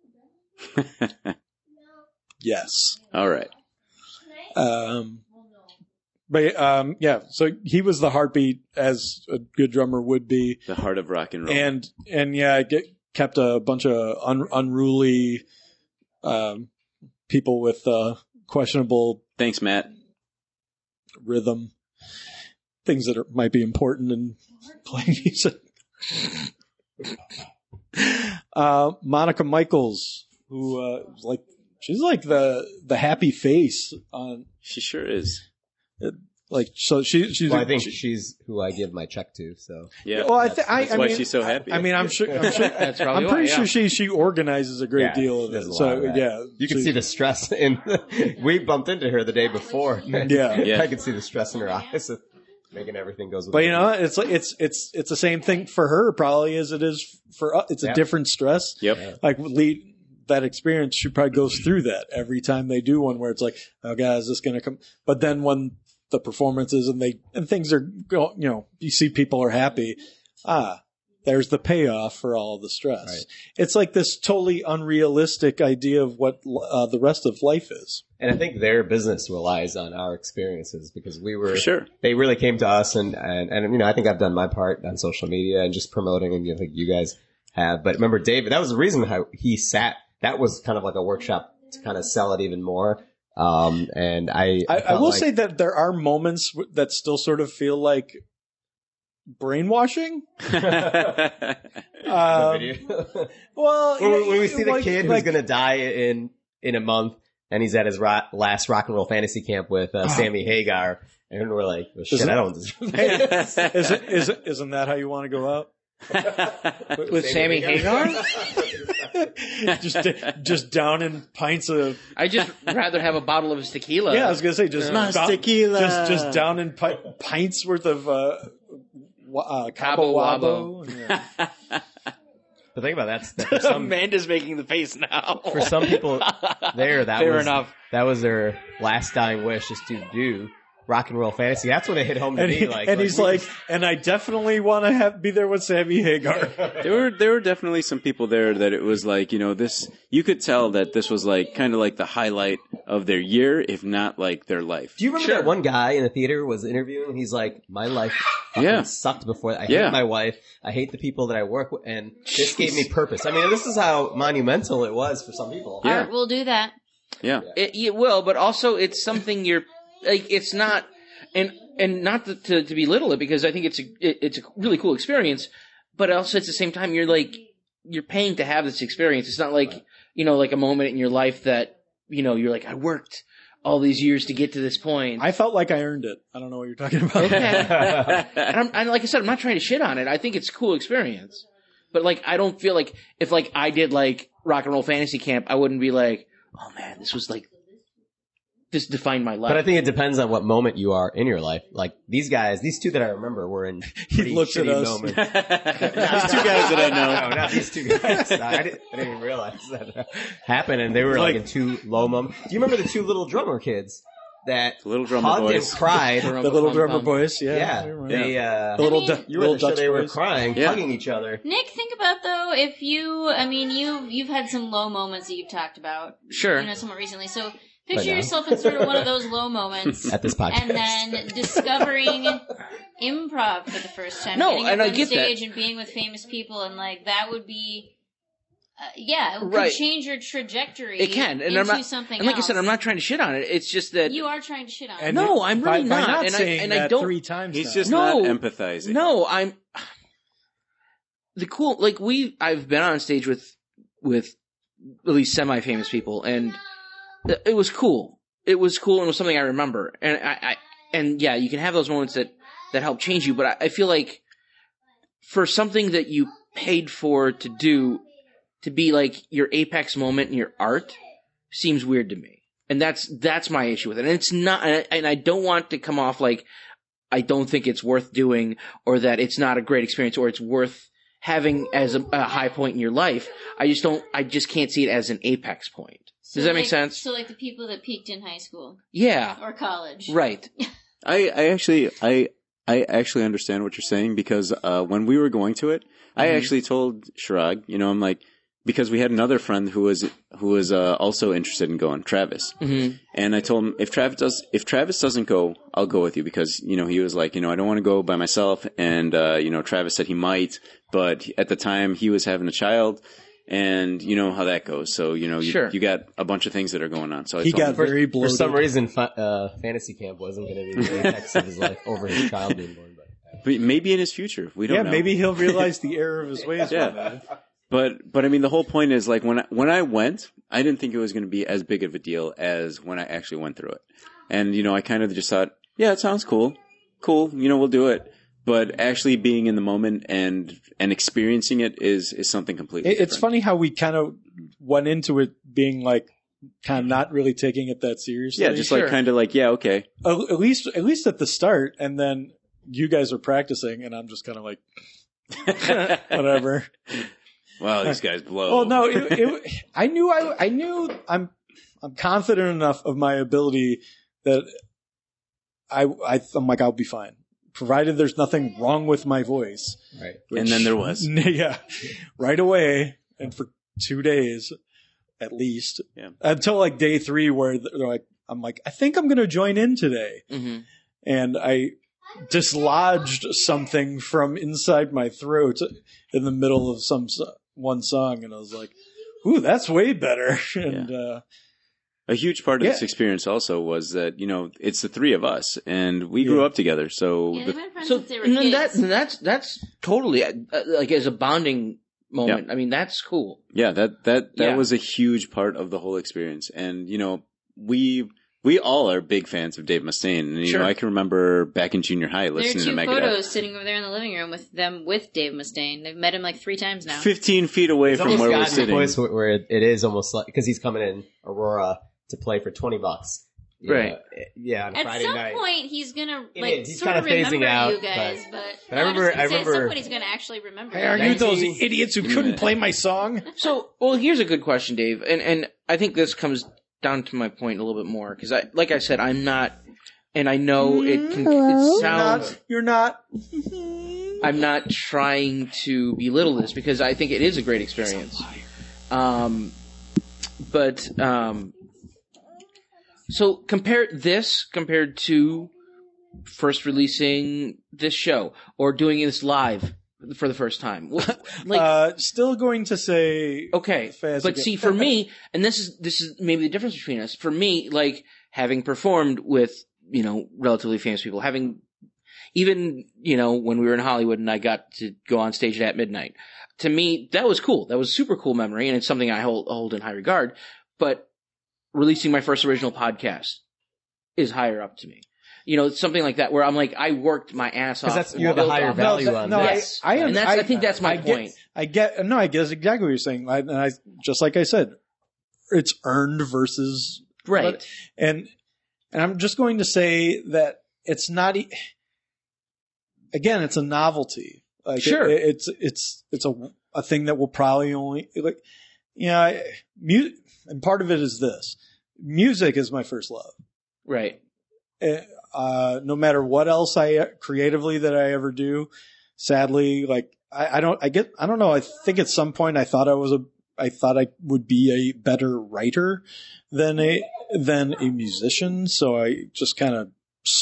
yes. All right. Um, but um, yeah, so he was the heartbeat, as a good drummer would be, The heart of rock and roll. and and yeah, I get, kept a bunch of un, unruly um, people with uh, questionable Thanks, Matt. rhythm, things that are, might be important in playing music. uh, Monica Michaels, who uh, was like, she's like the the happy face on. She sure is. Like so, she she's. well, I think she, she's who I give my check to. So Yeah. Well, I, th- I, That's I why mean, she's so happy. I mean, I'm sure. I'm sure. That's probably I'm pretty why, sure yeah. she she organizes a great Yeah, deal she of does it. a lot So of that. yeah, you can she's- see the stress in. We bumped into her the day before. Yeah. Yeah. I could see the stress in her eyes, of making everything goes. With But you it. know, it's like it's it's it's the same thing for her probably as it is for us. It's a Yeah. different stress. Yep. Like lead that experience, she probably goes through that every time they do one where it's like, oh god, is this going to come? But then when the performances and they and things are go, you know, you see people are happy. Ah, there's the payoff for all the stress. Right. It's like this totally unrealistic idea of what uh, the rest of life is. And I think their business relies on our experiences because we were, For sure. they really came to us and, and, and, you know, I think I've done my part on social media and just promoting and I think you guys have. But remember, David, that was the reason how he sat. That was kind of like a workshop to kind of sell it even more. Um, and I, I, I felt will like- say that there are moments w- that still sort of feel like brainwashing. The Um, video. well, when, when we see the like- kid like- who's going to die in, in a month and he's at his ro- last rock and roll fantasy camp with uh, Sammy Hagar. And we're like, well, shit, Isn't- I don't deserve that. is it, is it, isn't that how you want to go out? With Sammy Hagar? just just down in pints of I just rather have a bottle of his tequila. yeah. I was gonna say just Mas down, tequila. just just down in pi- pints worth of uh, wa- uh, Cabo Cabo Wabo. Yeah. The thing about that's that for some Amanda's making the face now. for some people there, that Fair was enough. that was their last dying wish, is to do rock and roll fantasy. That's when it hit home to And, me. he, Like, and like, he's we like, just- and I definitely want to have be there with Sammy Hagar. There were there were definitely some people there that it was like, you know, this you could tell that this was like kind of like the highlight of their year, if not like their life. do you remember Sure. that one guy in the theater was interviewing? And he's like, my life fucking Yeah. sucked before that. I Yeah. hate my wife. I hate the people that I work with, and this gave me purpose. I mean, this is how monumental it was for some people. Yeah. Art will do that. Yeah. It, it will, but also it's something you're like. It's not, and and not to, to, to belittle it because I think it's a it, it's a really cool experience. But also at the same time, you're like you're paying to have this experience. It's not like Right. you know like a moment in your life that you know you're like I worked all these years to get to this point. I felt like I earned it. I don't know what you're talking about. Okay. and I'm, and like I said, I'm not trying to shit on it. I think it's a cool experience. But like, I don't feel like if like I did like rock and roll fantasy camp, I wouldn't be like, oh man, this was like, this defined my life. But I think it depends on what moment you are in your life. Like these guys, these two that I remember were in He pretty looks at shitty us. moments. These two guys that I know. No, not these two guys. No, I, didn't, I didn't even realize that uh, happened, and they were like, Like- in two low moments. Do you remember the two little drummer kids that The little drummer hugged boys. and cried? The little drummer boys, yeah. Yeah, I remember. they uh, The little, I du- mean- you were little the show. Dutch They were boys. crying, Yeah. hugging each other. Nick, think about though, if you, I mean, you you've had some low moments that you've talked about, Sure. you know, somewhat recently. So Right picture now. yourself in sort of one of those low moments, At this podcast. and then discovering improv for the first time. No, getting and up I on get that. stage and being with famous people, and like that would be. Uh, yeah, it could Right. change your trajectory. It can, and into I'm not. something And like else. I said, I'm not trying to shit on it. It's just that You are trying to shit on. And it. No, I'm by, really by not, not and I- saying and I that don't- three times. He's now. just No. not empathizing. No, I'm the cool. Like we, I've been on stage with with at least semi-famous people, and it it was cool. It was cool, and it was something I remember. And I, I and yeah, you can have those moments that that help change you. But I, I feel like for something that you paid for to do, to be like your apex moment in your art seems weird to me. And that's that's my issue with it. And it's not, and I, and I don't want to come off like I don't think it's worth doing, or that it's not a great experience, or it's worth having as a, a high point in your life. I just don't, I just can't see it as an apex point. So Does that like, make sense? So like the people that peaked in high school. Yeah. Or college. Right. I, I actually, I, I actually understand what you're saying, because uh, when we were going to it, mm-hmm. I actually told Shirag, you know, I'm like, because we had another friend who was who was uh, also interested in going, Travis, mm-hmm. and I told him if Travis does if Travis doesn't go, I'll go with you, because you know he was like, you know, I don't want to go by myself, and uh, you know Travis said he might, but at the time he was having a child. And you know how that goes. So, you know, you, sure. you got a bunch of things that are going on. So I he told got him, very for, bloated. for some reason, fa- uh, fantasy camp wasn't going to be the apex of his life over his child being born. But, but maybe in his future, we don't yeah, know. maybe he'll realize the error of his ways. Yeah. One day. But, but I mean, the whole point is, like, when I, when I went, I didn't think it was going to be as big of a deal as when I actually went through it. And, you know, I kind of just thought, yeah, it sounds cool. Cool. You know, we'll do it. But actually being in the moment and, and experiencing it is, is something completely it, different. It's funny how we kind of went into it being like, kind of not really taking it that seriously. Yeah, just Sure. like kind of like, yeah, okay. At, at least, at least at the start. And then you guys are practicing and I'm just kind of like, whatever. Wow, these guys blow. Well, no, it, it, I knew I, I knew I'm, I'm confident enough of my ability that I, I, I'm like, I'll be fine, provided there's nothing wrong with my voice. right. Which, And then there was. Yeah, right away, and for two days at least, Yeah. until like day three, where they're like, I'm like, I think I'm going to join in today, Mm-hmm. and I dislodged something from inside my throat in the middle of some so- one song, and I was like, "Ooh, that's way better." And Yeah. uh, A huge part of Yeah. this experience also was that, you know, it's the three of us, and we grew Yeah. up together. So, Yeah, the, they've been friends So since they were and then kids. that, that's that's totally uh, like as a bonding moment. I mean, that's cool. yeah, that that that Yeah. was a huge part of the whole experience. And you know, we we all are big fans of Dave Mustaine, and you Sure. know, I can remember back in junior high There are listening to two Megadeth. photos sitting over there in the living room with them with Dave Mustaine. They've met him like three times now. Fifteen feet away It's from almost where we're gotten to the sitting. place where, where it, it is almost like, because he's coming in Aurora to play for twenty bucks. You Right. know, yeah, on At Friday some night. point, he's gonna It like is. He's sort of kinda phasing remember out, you guys, but- but, but no, I I'm remember- just gonna I say, at some remember- point he's gonna actually remember. hey, you are guys. you those nineteen idiots who couldn't play my song? So, well, here's a good question, Dave, and and I think this comes down to my point a little bit more because I, like I said, I'm not, and I know it can, it sounds. You're not. I'm not trying to belittle this because I think it is a great experience. Um, but um, so compare this compared to first releasing this show or doing this live for the first time. What- Like, uh, still going to say okay, fast but again. see, for me, and this is this is maybe the difference between us. For me, like having performed with you know relatively famous people, having even you know when we were in Hollywood and I got to go on stage at midnight. To me, that was cool. That was a super cool memory, and it's something I hold hold in high regard. But releasing my first original podcast is higher up to me. You know, something like that where I'm like, I worked my ass off. Because that's, and you have a built higher off- value that- on no, that. Yes, I, I, and that's, I, I think that's my I point. Get, I get no, I guess exactly what you're saying. I, and I just like I said, it's earned versus Right. but- and and I'm just going to say that it's not. E- again, it's a novelty. Like Sure. it, it's it's it's a a thing that will probably only like you know, I, mu- and part of it is this: music is my first love. Right. Uh, no matter what else I creatively that I ever do, sadly, like I, I don't, I get, I don't know. I think at some point I thought I was a, I thought I would be a better writer than a than a musician. So I just kind of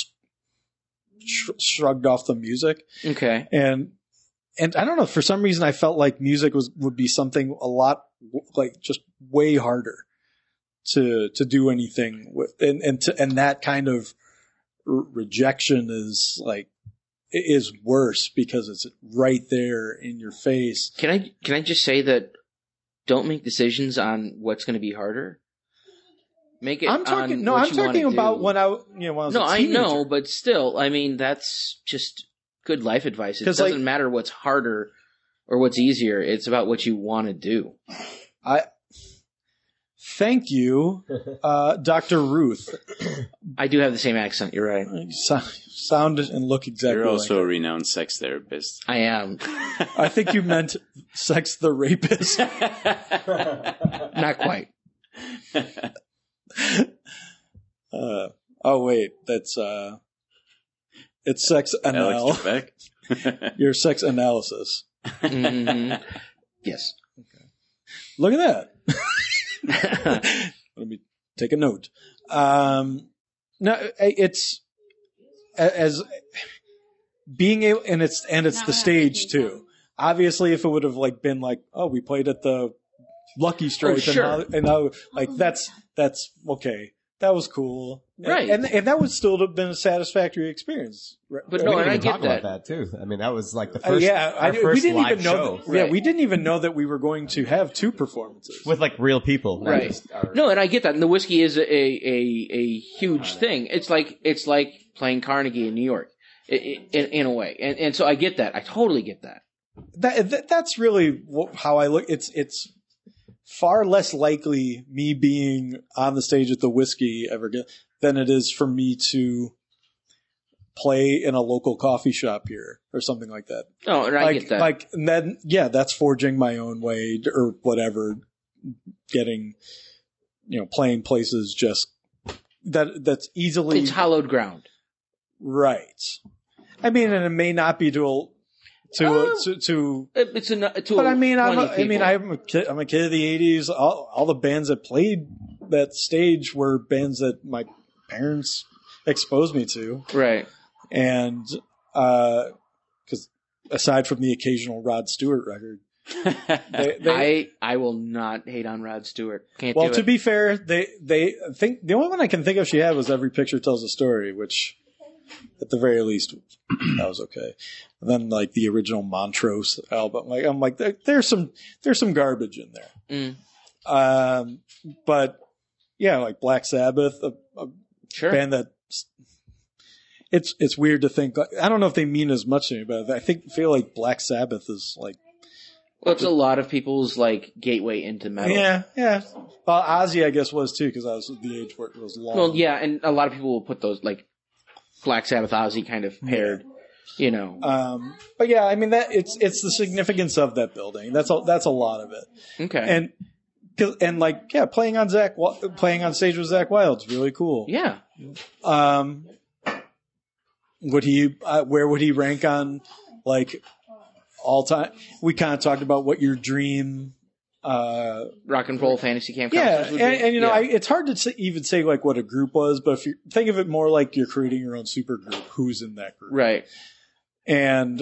sh- shrugged off the music. Okay. And and I don't know. For some reason, I felt like music was would be something a lot like just way harder to to do anything with, and and to, and that kind of r- rejection is like is worse because it's right there in your face. Can I can I just say that don't make decisions on what's going to be harder. Make it. I'm talking. on No, what I'm you wanna talking about do. when I you know when I was No, a I teenager. know, but still, I mean, that's just good life advice. It 'Cause, doesn't like- matter what's harder. or what's easier. It's about what you want to do. I thank you, uh, Doctor Ruth. I do have the same accent. You're right. You so- sound and look exactly. You're also like a renowned sex therapist. I am. I think you meant sex the rapist. Not quite. uh, oh wait, that's uh, it's sex anal. Alex Trebek. Your sex analysis. Mm-hmm. Yes. Okay. Look at that. Let me take a note. Um, no, it's as being able, and it's and it's Not the stage too. Obviously, if it would have like been like, oh, we played at the Lucky Strike, Oh, sure. and, how, and how, like that's that's okay. That was cool, Right. And, and and that would still have been a satisfactory experience. But we no, didn't and I even get talk that. about that too. I mean, that was like the Uh, first, yeah, I, our first we didn't live even know. show That, yeah, Right. we didn't even know that we were going to have two performances. with like real people. not Right. just our- No, and I get that. And the whiskey is a a, a huge thing. It's like it's like playing Carnegie in New York, i- i- in, in a way. And and so I get that. I totally get that. That, that that's really wh- how I look. It's it's far less likely me being on the stage at the Whiskey ever get than it is for me to play in a local coffee shop here or something like that. Oh, and I like get that. like and then yeah, that's forging my own way or whatever. Getting you know playing places just that that's easily It's hallowed ground. right. I mean, and it may not be to a, to Oh. to, to It- It's a to But I mean, I'm a, plenty of I mean, people. I'm a kid. I'm a kid of the eighties. All, all the bands that played that stage were bands that my parents exposed me to, right. and because aside from the occasional Rod Stewart record, they, they, I I will not hate on Rod Stewart. Can't well, do to it. be fair, they they I think the only one I can think of she had was Every Picture Tells a Story, which at the very least that was okay. And then like the original Montrose album, like I'm like there, there's some there's some garbage in there. Mm. Um, but yeah, like Black Sabbath, a, a Sure. band that it's it's weird to think. I don't know if they mean as much to me, but I think feel like Black Sabbath is like Well, it's a lot of people's like gateway into metal. yeah, yeah. Well, Ozzy I guess was too because I was the age where it was long. Well, yeah, and a lot of people will put those like Black Sabbath, Ozzy kind of paired. You know. Um, but yeah, I mean that it's it's the significance of that building. That's a, that's a lot of it. Okay. And 'cause- and like yeah, playing on Zach playing on stage with Zach Wild's really cool. Yeah. Um, would he? Uh, where would he rank on like all time? We kind of talked about what your dream. Uh, Rock and roll fantasy camp. yeah, concerts and, would be. and you know, Yeah. I, it's hard to say, even say like what a group was, but if you think of it more like you're creating your own super group, who's in that group, right? And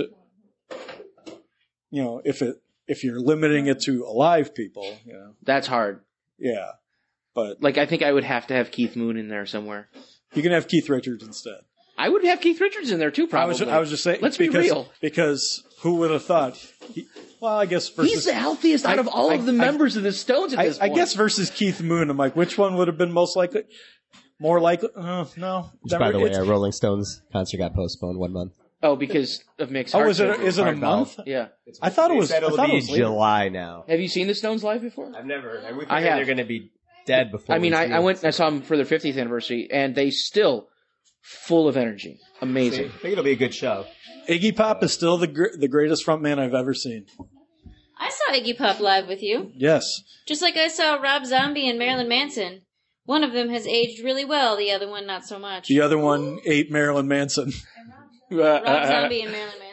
you know, if it if you're limiting it to alive people, you know, That's hard. yeah, but Like I think I would have to have Keith Moon in there somewhere. you can have Keith Richards instead. I would have Keith Richards in there too. Probably. I was I was just saying. Let's because, be real. because who would have thought? He, well, I guess versus, He's the healthiest out I- of all I- of the I- members of the Stones at I, this I point. guess versus Keith Moon. I'm like, which one would have been most likely? More likely? Uh, no. Which, by the way, It's- our Rolling Stones concert got postponed one month. Oh, because of Mick's oh, heart is it? surgery. Is it a Heart valve. month? Yeah. I thought it They was. said I it'll thought it be was later. July now. Have you seen the Stones live before? I've never. We I have. they're going to be dead before. I mean, we I, see I it. went and I saw them for their fiftieth anniversary, and they still full of energy. I Amazing. think it'll be a good show. Iggy Pop is still the gr- the greatest frontman I've ever seen. I saw Iggy Pop live with you. Yes. Just like I saw Rob Zombie and Marilyn Manson. One of them has aged really well, the other one not so much. The other one ate Marilyn Manson. Rob Zombie and Marilyn Manson.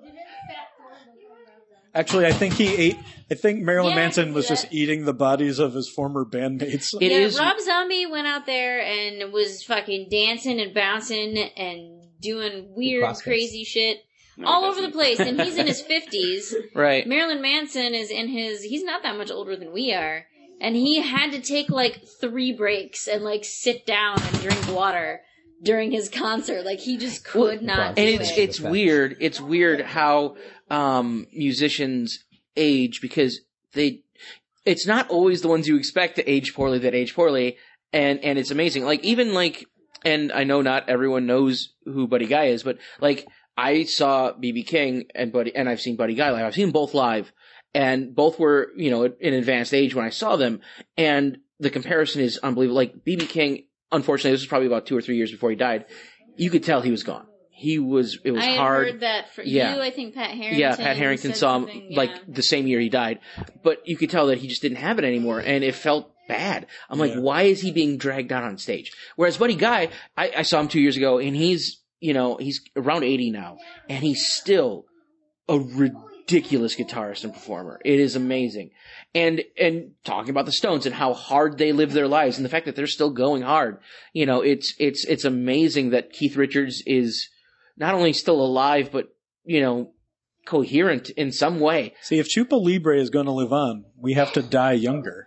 Actually, I think he ate. I think Marilyn Yeah, I Manson can was see just that. eating the bodies of his former bandmates. It yeah, is- Rob Zombie went out there and was fucking dancing and bouncing and doing weird, CrossFit. crazy shit No, all he over the doesn't. place. And he's in his fifties. Right. Marilyn Manson is in his. He's not that much older than we are, and he had to take like three breaks and like sit down and drink water during his concert. Like he just could not. And do it's it. it's weird. It's weird how um, musicians age because they. It's not always the ones you expect to age poorly that age poorly, and and it's amazing. Like even like, and I know not everyone knows who Buddy Guy is, but like I saw B B King and Buddy, and I've seen Buddy Guy live. I've seen them both live, and both were, you know, in advanced age when I saw them. And the comparison is unbelievable. Like B B King, unfortunately, this was probably about two or three years before he died. You could tell he was gone. He was, it was I hard. I heard that for yeah. you, I think Pat Harrington. Yeah, Pat Harrington saw him yeah. like the same year he died. But you could tell that he just didn't have it anymore, and it felt bad. I'm like, Yeah. why is he being dragged out on stage? Whereas Buddy Guy, I, I saw him two years ago, and he's, you know, he's around eighty now, and he's still a ridiculous guitarist and performer. It is amazing. And, and talking about the Stones and how hard they live their lives and the fact that they're still going hard. You know, it's, it's, it's amazing that Keith Richards is not only still alive, but, you know, coherent in some way. See, if Chupa Libre is going to live on, we have to die younger.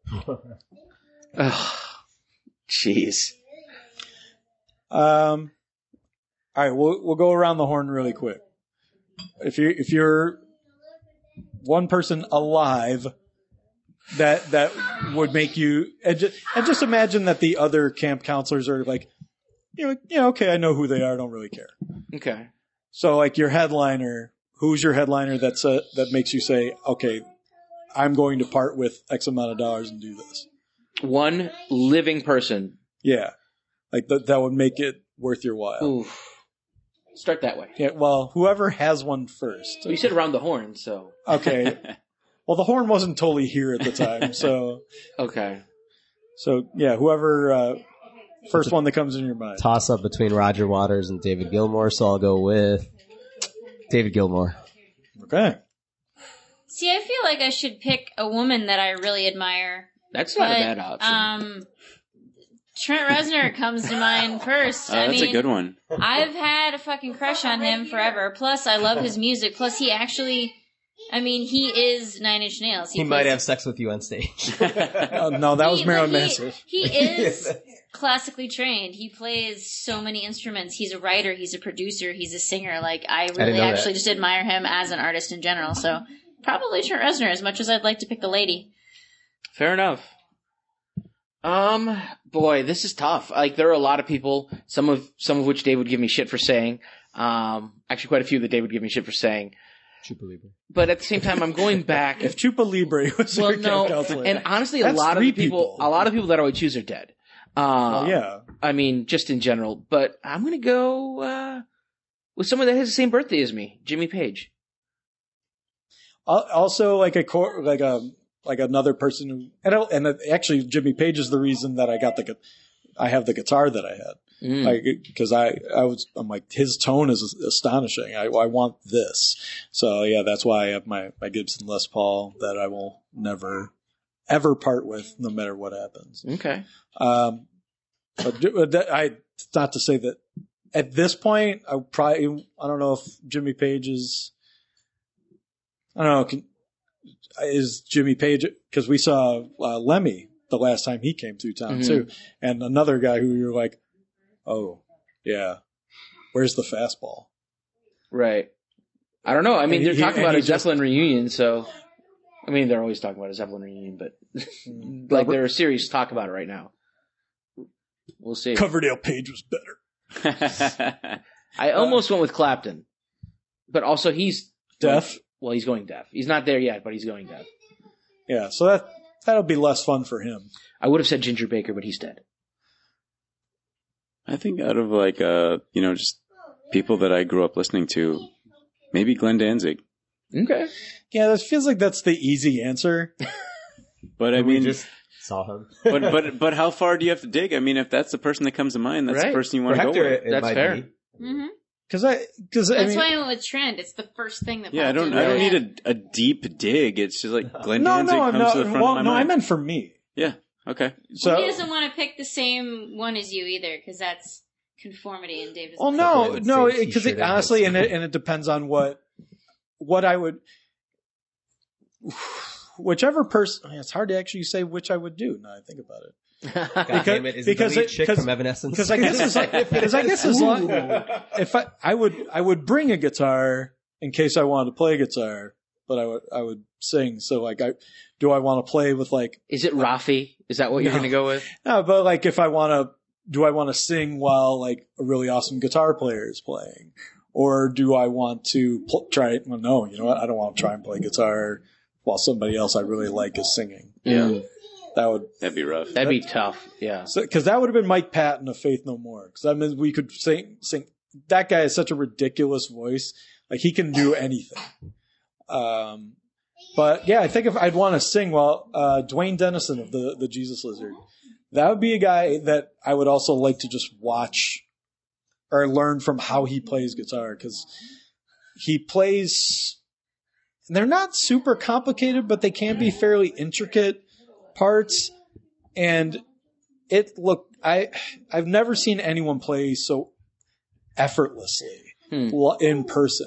Ugh. Jeez. Um, all right, we'll we'll go around the horn really quick. If you if you're one person alive that that would make you and just, and just imagine that the other camp counselors are like, you know, yeah, okay, I know who they are, I don't really care. Okay. So like your headliner, who's your headliner that's uh, that makes you say, okay, I'm going to part with X amount of dollars and do this. One living person. Yeah, like that that would make it worth your while. Oof. Start that way. Yeah, well, whoever has one first. Well, you said around the horn, so. Okay. Well, the horn wasn't totally here at the time, so. Okay. So, yeah, whoever, uh, first one that comes in your mind. Toss up between Roger Waters and David Gilmour, so I'll go with David Gilmour. Okay. See, I feel like I should pick a woman that I really admire. That's not but, a bad option. Um, Trent Reznor comes to mind first. Oh, I that's mean, a good one. I've had a fucking crush on him forever. Plus, I love his music. Plus, he actually, I mean, he is Nine Inch Nails. He, he might have sex with you on stage. uh, no, that was he, Marilyn he, Manson. He is classically trained. He plays so many instruments. He's a writer. He's a producer. He's a singer. Like, I really I actually that. just admire him as an artist in general. So, probably Trent Reznor, as much as I'd like to pick the lady. Fair enough. Um, boy, this is tough. Like, there are a lot of people, some of, some of which Dave would give me shit for saying. Um, actually quite a few that Dave would give me shit for saying. Chupa Libre. But at the same time, I'm going back. If Chupa Libre was well, your no, camp counselor. and honestly, That's a lot of the three people, people, a lot of people that I would choose are dead. Uh, well, yeah. I mean, just in general. But I'm gonna go, uh, with someone that has the same birthday as me, Jimmy Page. Also, like a cor- like a like another person who and, I, and actually Jimmy Page is the reason that I got the I have the guitar that I had. Mm. Like, because I, I was, I'm like, his tone is astonishing. I, I want this. So yeah, that's why I have my, my Gibson Les Paul that I will never, ever part with, no matter what happens. Okay. Um, but that, I, not to say that at this point, I probably, I don't know if Jimmy Page is, I don't know, can, is Jimmy Page, because we saw uh, Lemmy the last time he came through town mm-hmm. too. And another guy who you're like, oh, yeah. Where's the fastball? Right. I don't know. I mean, and they're he, talking about a just, Zeppelin reunion, so I mean, they're always talking about a Zeppelin reunion, but like they're serious talk about it right now. We'll see. Coverdale Page was better. I almost uh, went with Clapton, but also he's deaf. Well, he's going deaf. He's not there yet, but he's going deaf. Yeah, so that that'll be less fun for him. I would have said Ginger Baker, but he's dead. I think out of like, uh, you know, just people that I grew up listening to, maybe Glenn Danzig. Okay. Yeah, that feels like that's the easy answer. But I we mean, just saw him. but but but how far do you have to dig? I mean, if that's the person that comes to mind, that's right. the person you want For to Hector, go with. it, it that's might fair. Be. Mm-hmm. Because I, because that's I mean, why I went with Trent. It's the first thing that. Yeah, I don't, popped I don't into need a, a deep dig. It's just like Glenn no, Danzig no, comes no, to the front well, of my no, mind. I meant for me. Yeah. Okay. So well, he doesn't want to pick the same one as you either, because that's conformity, and Dave doesn't. Well, no, no, same because t-shirt honestly, and and it, and it depends on what, what I would, whichever person. It's hard to actually say which I would do. Now I think about it. God because, damn it. Is because it the lead it, chick cause, from Evanescence? Because I guess as because I guess as long if I I would I would bring a guitar in case I wanted to play guitar, but I would I would sing. So like I do I want to play with like is it Rafi? Is that what you're no, going to go with? No, but like if I want to do I want to sing while like a really awesome guitar player is playing, or do I want to pl- try? Well, no, you know what? I don't want to try and play guitar while somebody else I really like is singing. Yeah. That would That'd be rough. That'd be tough. Yeah. because that would have been Mike Patton of Faith No More. Because I mean, we could sing. Sing. That guy has such a ridiculous voice. Like he can do anything. Um, but yeah, I think if I'd want to sing, well, uh, Dwayne Dennison of the the Jesus Lizard, that would be a guy that I would also like to just watch or learn from how he plays guitar, because he plays. They're not super complicated, but they can be fairly intricate parts, and it look I I've never seen anyone play so effortlessly Hmm. in person.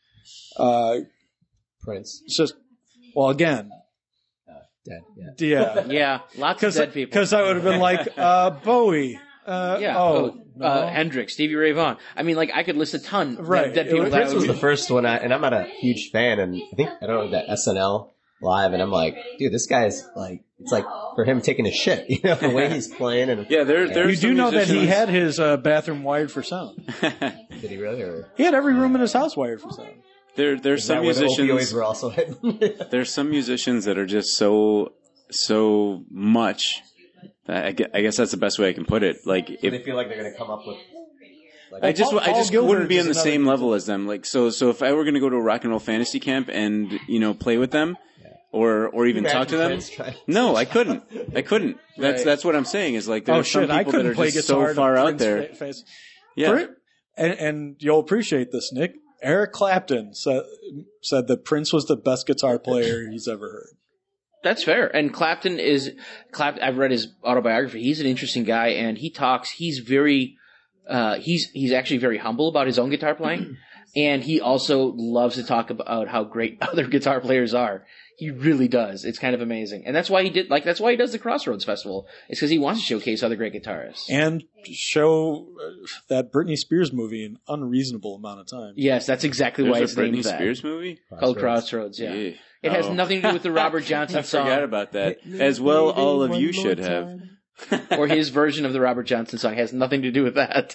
Uh, Prince. It's just well again, Dead. Yeah. yeah, Yeah. Lots of dead people. because I would have been like uh, Bowie. Uh, Yeah. Oh, Oh, no. uh, Hendrix, Stevie Ray Vaughan. I mean, like I could list a ton of Right. dead It people. was- that I Prince would was the be- first one, I, and I'm not a huge fan, and I think I don't know that S N L live, and I'm like, dude, this guy's like, it's like for him taking a shit, you know, the way he's playing, and Yeah, there, there's you do some know that he musicians- had his uh, bathroom wired for sound. did he really? Or He had every room in his house wired for sound. There, there's is some that where the musicians. opioids were also hitting? There's some musicians that are just so so much. That I, gue- I guess that's the best way I can put it. Like they if feel like they're going to come up with. Like, I just Paul- I Paul just Gilbert wouldn't be is on the another- same level as them. Like so so if I were going to go to a rock and roll fantasy camp and you know play with them. Or, or even Imagine talk to them. Prince trying- No, I couldn't. I couldn't. That's Right. that's what I'm saying. Is like there Oh are some shit! I people couldn't that are play just guitar so to far out Prince there. fa- face. Yeah, Prin- and, and you'll appreciate this, Nick. Eric Clapton said said that Prince was the best guitar player he's ever heard. That's fair. And Clapton is Clapton. I've read his autobiography. He's an interesting guy, and he talks. He's very. Uh, he's he's actually very humble about his own guitar playing, and he also loves to talk about how great other guitar players are. He really does. It's kind of amazing, and that's why he did. Like that's why he does the Crossroads Festival. It's because he wants to showcase other great guitarists. And show uh, that Britney Spears movie an unreasonable amount of time. Yes, that's exactly why There's it's a Britney named that. Spears movie. Called Crossroads. Yeah, Yeah. it has Oh. nothing to do with the Robert Johnson I song. forgot about that. As well, all of you should have. Or his version of the Robert Johnson song has nothing to do with that.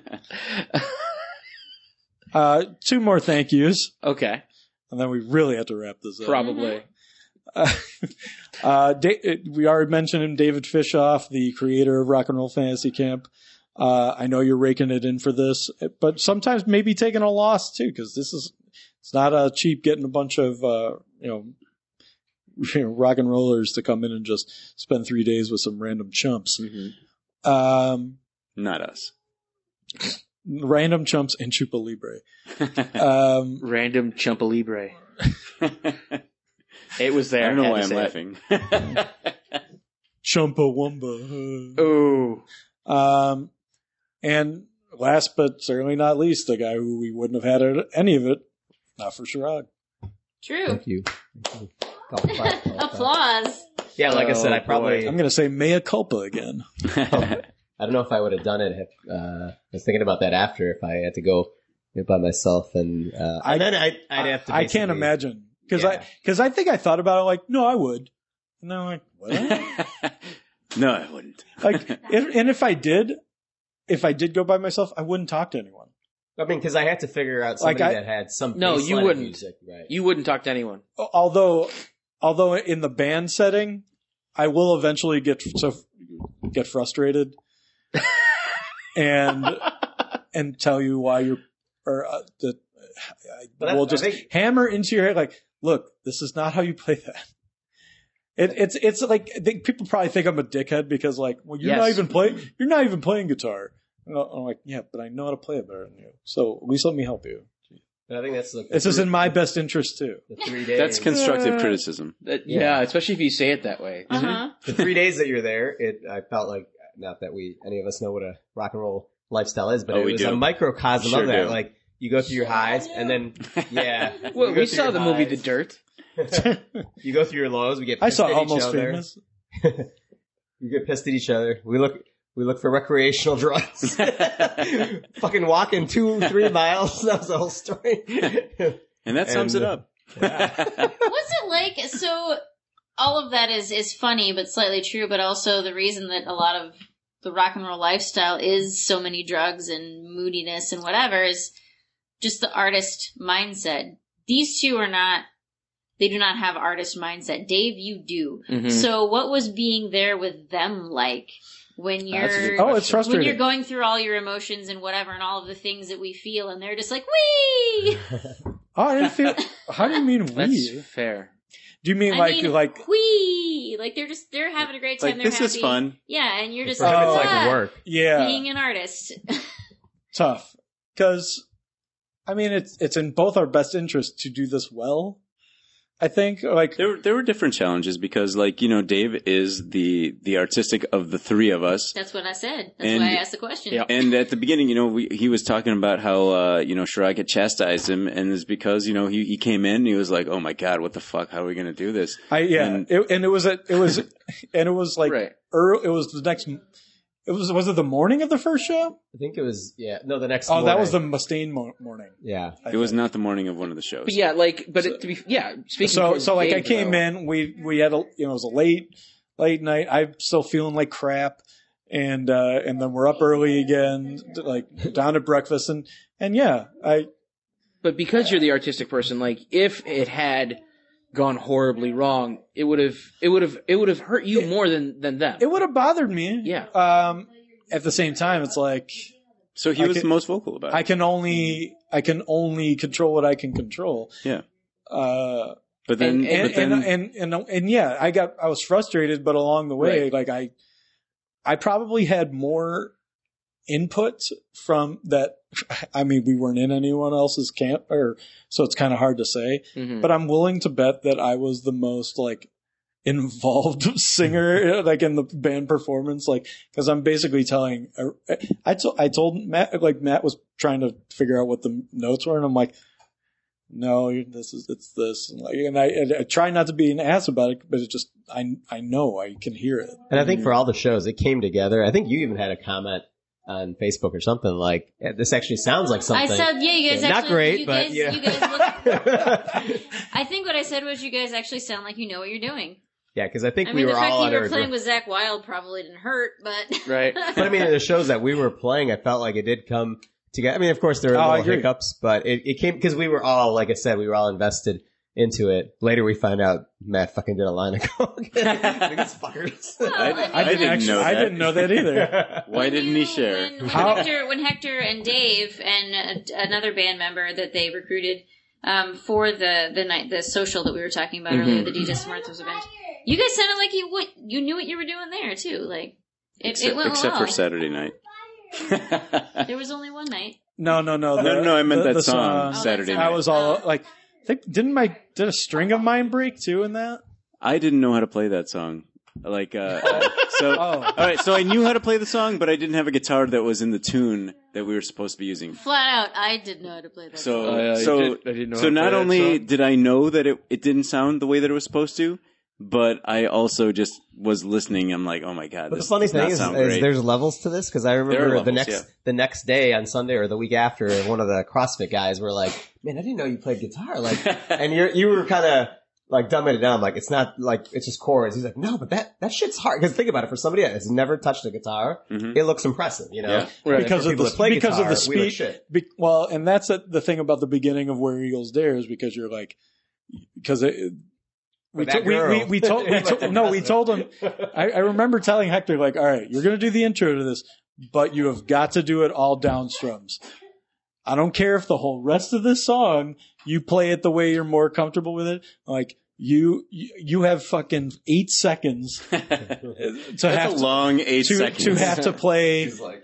Uh, two more thank yous, Okay, and then we really have to wrap this up. probably. Uh, uh, da- we already mentioned him, David Fishoff, the creator of Rock and Roll Fantasy Camp. Uh, I know you're raking it in for this, but sometimes maybe taking a loss too, because this is it's not uh, cheap getting a bunch of uh, you know, you know rock and rollers to come in and just spend three days with some random chumps. Mm-hmm. Um, Not us. random chumps in Chupa Libre. Um, Random Chumpa Libre. It was there. I don't know Had why to I'm say laughing. Chumpa Wumba. it. Ooh. Um, and last but certainly not least, the guy who we wouldn't have had it- any of it, not for Sherrod. True. Thank you. Thank you. Golf clap, golf clap. Applause. Yeah, like I said, I Oh, probably. I'm going to say mea culpa again. I don't know if I would have done it. If, uh, I was thinking about that after if I had to go by myself, and, uh, I- and then I, I'd have to. I can't basically- imagine. Because Yeah. I, cause I think I thought about it like, no, I would. And then I'm like, what? No, I wouldn't. like, if, and if I did, if I did go by myself, I wouldn't talk to anyone. I mean, because I had to figure out somebody Like I- that had some. No, baseline you of wouldn't. Music, right? You wouldn't talk to anyone. Although, although in the band setting, I will eventually get so get frustrated and and tell you why you're or uh, that But I I- will I just think- hammer into your head like, look, this is not how you play that. It, it's it's like I think people probably think I'm a dickhead because like, well, you're not Yes. even playing you're not even playing guitar. And I'm like, yeah, but I know how to play it better than you. So at least let me help you. But I think that's like the This is three- in my best interest too. the three days. That's constructive criticism. That- yeah. Yeah. especially if you say it that way. Uh-huh. the three days that you're there. It I felt like not that we any of us know what a rock and roll lifestyle is, but Oh, it we was do. a microcosm Sure of that. do. Like you go through your highs, and then yeah, Well, you go we through saw your the movie The highs. Dirt. You go through your lows. We get. I pissed saw at each Almost other. Famous. We get pissed at each other. We look. We look for recreational drugs. Fucking walking two, three miles. That was the whole story. And that sums And, it uh, up. What's it like? So all of that is is funny, but slightly true. But also the reason that a lot of the rock and roll lifestyle is so many drugs and moodiness and whatever is just the artist mindset. These two are not, they do not have artist mindset. Dave, you do. Mm-hmm. So what was being there with them like when you're, oh, it's frustrating. when you're going through all your emotions and whatever and all of the things that we feel and they're just like, wee! Oh, I didn't feel, how do you mean we? That's fair. Do you mean I like, mean, like, wee! Like they're just, they're having a great time. Like, they're this happy. is fun. Yeah, and you're just Oh, like, it's like ah, work. yeah. being an artist. Tough. Because, I mean, it's it's in both our best interest to do this well. I think, like... There, there were different challenges because, like, you know, Dave is the the artistic of the three of us. That's what I said. That's And- why I asked the question. Yeah. And at the beginning, you know, we, he was talking about how, uh, you know, Shrag had chastised him, and it's because, you know, he, he came in and he was like, oh my God, what the fuck? How are we going to do this? I, yeah. And- it, and it was, a, it was, and it was like, Right. early, it was the next, it was, was it the morning of the first show? I think it was, yeah, no, the next Oh, morning. that was the Mustaine mo- morning. Yeah. I It was think. not the morning of one of the shows. But yeah, like, but it, to be, yeah, speaking So, for so like I Dave, came though, in, we, we had a, you know, it was a late, late night. I'm still feeling like crap. And, uh, and then we're up early again, like down at breakfast. And, and yeah, I, But because you're the artistic person, like, if it had gone horribly wrong, it would have, it would have, it would have hurt you more than, than them. it would have bothered me. Yeah. Um, at the same time, it's like, So he I was can- the most vocal about it. I can only, I can only control what I can control. yeah. Uh, But then, and, and, but then, and, and, and, and yeah, I got, I was frustrated, but along the way, Right. like I, I probably had more input from that. I mean, we weren't in anyone else's camp or, so it's kind of hard to say, Mhm. but I'm willing to bet that I was the most like involved singer, like in the band performance, like, cause I'm basically telling, I told, I told Matt, like Matt was trying to figure out what the notes were and I'm like, no, this is, it's this. And, like, and I, and I try not to be an ass about it, but it just, I, I know, I can hear it. And I think for all the shows, it came together. I think you even had a comment on Facebook or something like, "Eh, this actually sounds like something. I said, yeah, you guys Yeah, actually, not great, you but guys, yeah. you guys look, I think what I said was you guys actually sound like you know what you're doing. Yeah, because I think I we mean, were the fact all that you under were playing with Zach Wilde probably didn't hurt, but. Right. But I mean, in the shows that we were playing, I felt like it did come together. I mean, of course, there were Oh, I little agree. hiccups, but it, it came because we were all, like I said, we were all invested into it. Later, we find out Matt fucking did a line of coke. These fuckers. Well, I, I mean- I didn't actually, know that. I didn't know that either. Why When didn't you- he share? When, when, How- Hector, when Hector and Dave and uh, another band member that they recruited um, for the the night the social that we were talking about Mhm. earlier, the D J Smarthos event, you guys sounded like you what you knew what you were doing there too. Like it, except it went except well. for Saturday night. There was only one night. No, no, no. No, the- no, no, I meant the- that the song, Oh, Saturday that night. I was all like, I think, didn't my, did a string of mine break too in that? I didn't know how to play that song. Like, uh, so, Oh. all right, so I knew how to play the song, but I didn't have a guitar that was in the tune that we were supposed to be using. Flat out, I didn't know how to play that. So, Oh, yeah, you so, did- I didn't know how so to play not that only song. did I know that it, it didn't sound the way that it was supposed to, but I also just was listening. I'm like, oh my God, But this the funny does not thing is, sound is great. there's levels to this because I There remember are the levels, next yeah. the next day on Sunday or the week after, one of the CrossFit guys were like, "Man, I didn't know you played guitar." Like, and you you were kind of like dumbing it down, like it's not like it's just chords. He's like, "No, but that that shit's hard." Because think about it, for somebody that has never touched a guitar, Mhm. it looks impressive, you know. Yeah. Right. Because For of people the, that play because guitar, of the we look speed. shit. Be, well, and that's the, the thing about the beginning of Where Eagles Dare is because you're like, because it, we, But that to, we, we, girl- we told, we told, no, we told him, I, I remember telling Hector, like, all right, you're going to do the intro to this, but you have got to do it all down strums. I don't care if the whole rest of this song, you play it the way you're more comfortable with it. Like, you, you you have fucking eight seconds to That's have a to, long eight to, seconds. to have to play. He's like,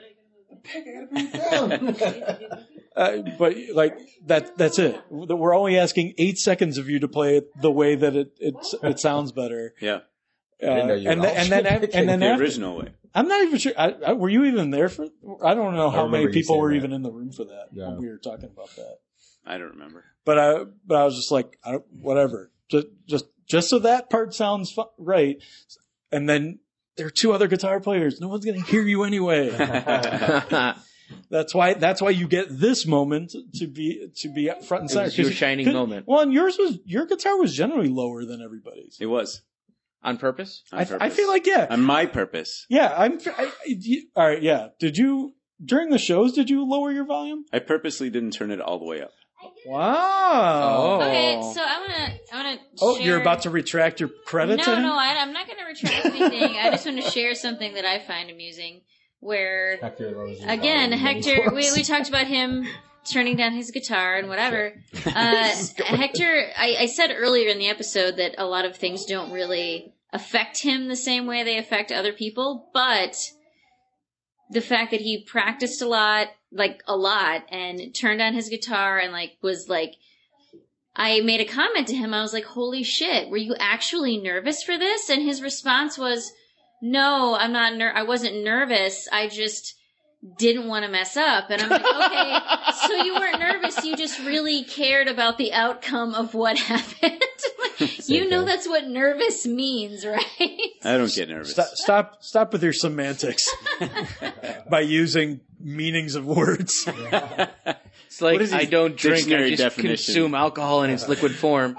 Uh, but like that, that's it. We're only asking eight seconds of you to play it the way that it it, it sounds better. Yeah, Uh, didn't know you and, were then, and then also and then the after, original way. I'm not even sure. I, I, were you even there for? I don't know how remember many you people saying were that. even in the room for that No. when we were talking about that. I don't remember. But I but I was just like, I don't, whatever. Just just just so that part sounds fu- right. And then there are two other guitar players. No one's gonna hear you anyway. That's why. That's why you get this moment to be to be front and It center. was your 'Cause- shining 'cause- moment. Well, and yours was your guitar was generally lower than everybody's. It was On purpose? on I, purpose. I feel like yeah, on my purpose. yeah. I'm. I, I- you- all right. Yeah. Did you during the shows, did you lower your volume? I purposely didn't turn it all the way up. Wow. Okay, so I want to. I want to. Oh, you're about to retract your credit No, to him? no, I, I'm not going to retract anything. I just want to share something that I find amusing. Where again, Hector, we we talked about him turning down his guitar and whatever. Uh, Hector, I, I said earlier in the episode that a lot of things don't really affect him the same way they affect other people, but the fact that he practiced a lot, like a lot, and turned on his guitar and like was like, I made a comment to him. I was like, holy shit, were you actually nervous for this? And his response was, no, I'm not ner- I wasn't nervous. I just didn't want to mess up. And I'm like, okay, so you weren't nervous. You just really cared about the outcome of what happened. Like, you know that's what nervous means, right? I don't get nervous. Stop, stop, stop with your semantics by using meanings of words. It's like, I don't drink, I Dictionary just definition. consume alcohol in its liquid form.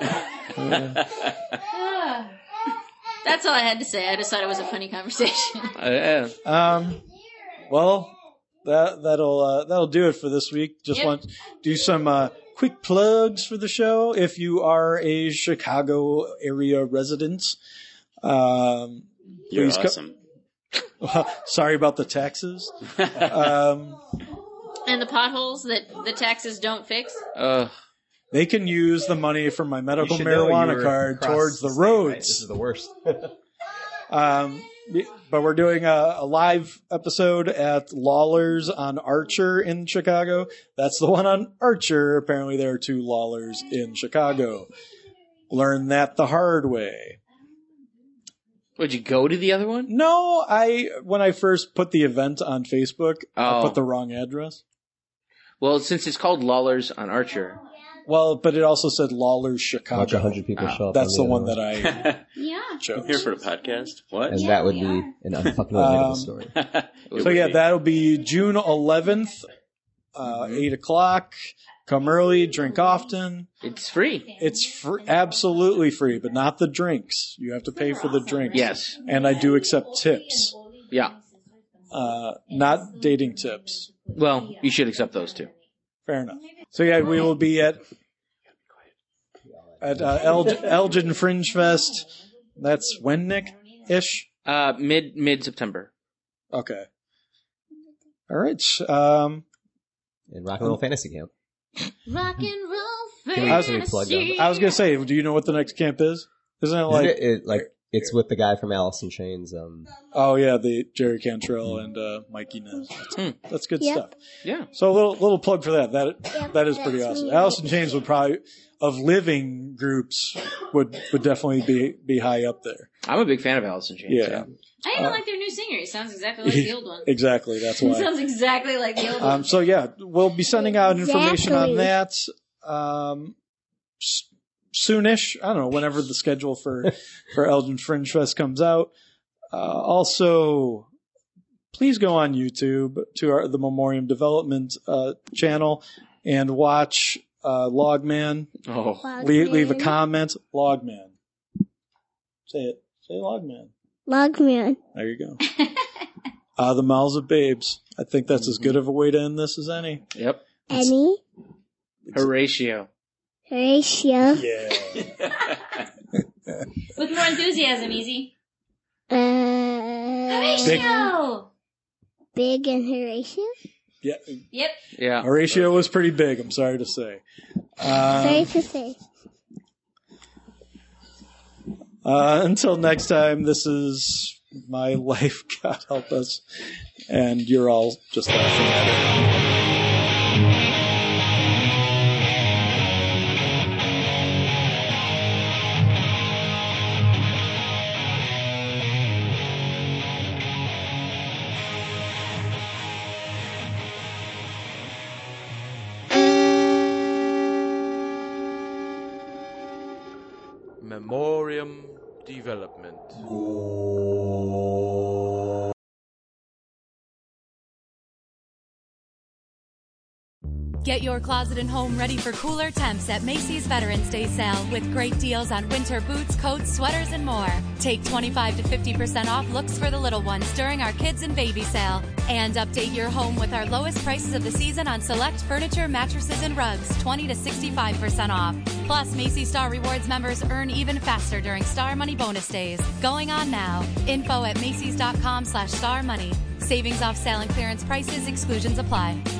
That's all I had to say. I just thought it was a funny conversation. Uh, yeah. Um, well, that that'll uh, that'll do it for this week. Just Yep. want to do some uh, quick plugs for the show. If you are a Chicago area resident, um, You're please co- awesome. Well, sorry about the taxes. um, And the potholes that the taxes don't fix. Uh, they can use the money from my medical You should know marijuana you're card across towards the state, right? roads. This is the worst. Um, but we're doing a, a live episode at Lawler's on Archer in Chicago. That's the one on Archer. Apparently there are two Lawlers in Chicago. Learn that the hard way. would you go to the other one? No, I, when I first put the event on Facebook, I Oh. put the wrong address. Well, since it's called Lawler's on Archer. Well, but it also said Lawler's Chicago. Watch a hundred people show up. That's the on one other that I Yeah. chose. Here for the podcast? What? And Yeah, that would we be are. an unfucking relatable Um, story. It So would yeah, be. that'll be June eleventh, uh, eight o'clock. Come early, drink often. It's free. It's fr- absolutely free, but not the drinks. You have to pay for the drinks. Yes. And I do accept tips, Yeah. uh, not dating tips. Well, you should accept those too. Fair enough. So yeah, we will be at at uh, El- Elgin Fringe Fest. That's when, Nick? Ish. Uh, mid mid September. Okay. All right. Um, In Rock and Roll Fantasy Camp. Rock and roll Can we- can we plug them? fantasy. I was gonna say, do you know what the next camp is? Isn't it Isn't like? it, it, like it's with the guy from Alice in Chains. Um, Oh yeah, the Jerry Cantrell and uh, Mikey Nez. That's, Hmm. that's good Yep. stuff. Yeah. So a little little plug for that. That Yep, that is pretty that's awesome. me. Alice in Chains would probably of living groups would would definitely be be high up there. I'm a big fan of Alice in Chains. Yeah, I even Uh, like their new singer. He sounds exactly like the old one. exactly. That's He why. sounds exactly like the old one. Um, so yeah, we'll be sending out information on Exactly. that um, s- soonish. I don't know, whenever the schedule for for Elgin Fringe Fest comes out. Uh, also, please go on YouTube to our, the Memoriam Development uh, channel and watch uh, Logman. Oh. Leave, leave a Logman. comment. Logman. Say it. Say Logman. Logman. There you go. uh, the Mouths of Babes. I think that's as good of a way to end this as any. Yep. Any. Horatio. Horatio. Yeah. With more enthusiasm, easy. Uh, Horatio! Big and Horatio. Yeah. Yep. Yeah. Horatio was pretty big, I'm sorry to say. Sorry Um, to say. uh, until next time, this is my life, God help us. And you're all just laughing at it. Memoriam Development. Get your closet and home ready for cooler temps at Macy's Veterans Day sale with great deals on winter boots, coats, sweaters, and more. Take twenty-five to fifty percent off looks for the little ones during our kids and baby sale. And update your home with our lowest prices of the season on select furniture, mattresses, and rugs, twenty to sixty-five percent off. Plus, Macy's Star Rewards members earn even faster during Star Money bonus days. Going on now. Info at Macy's.com slash Star Money. Savings off sale and clearance prices. Exclusions apply.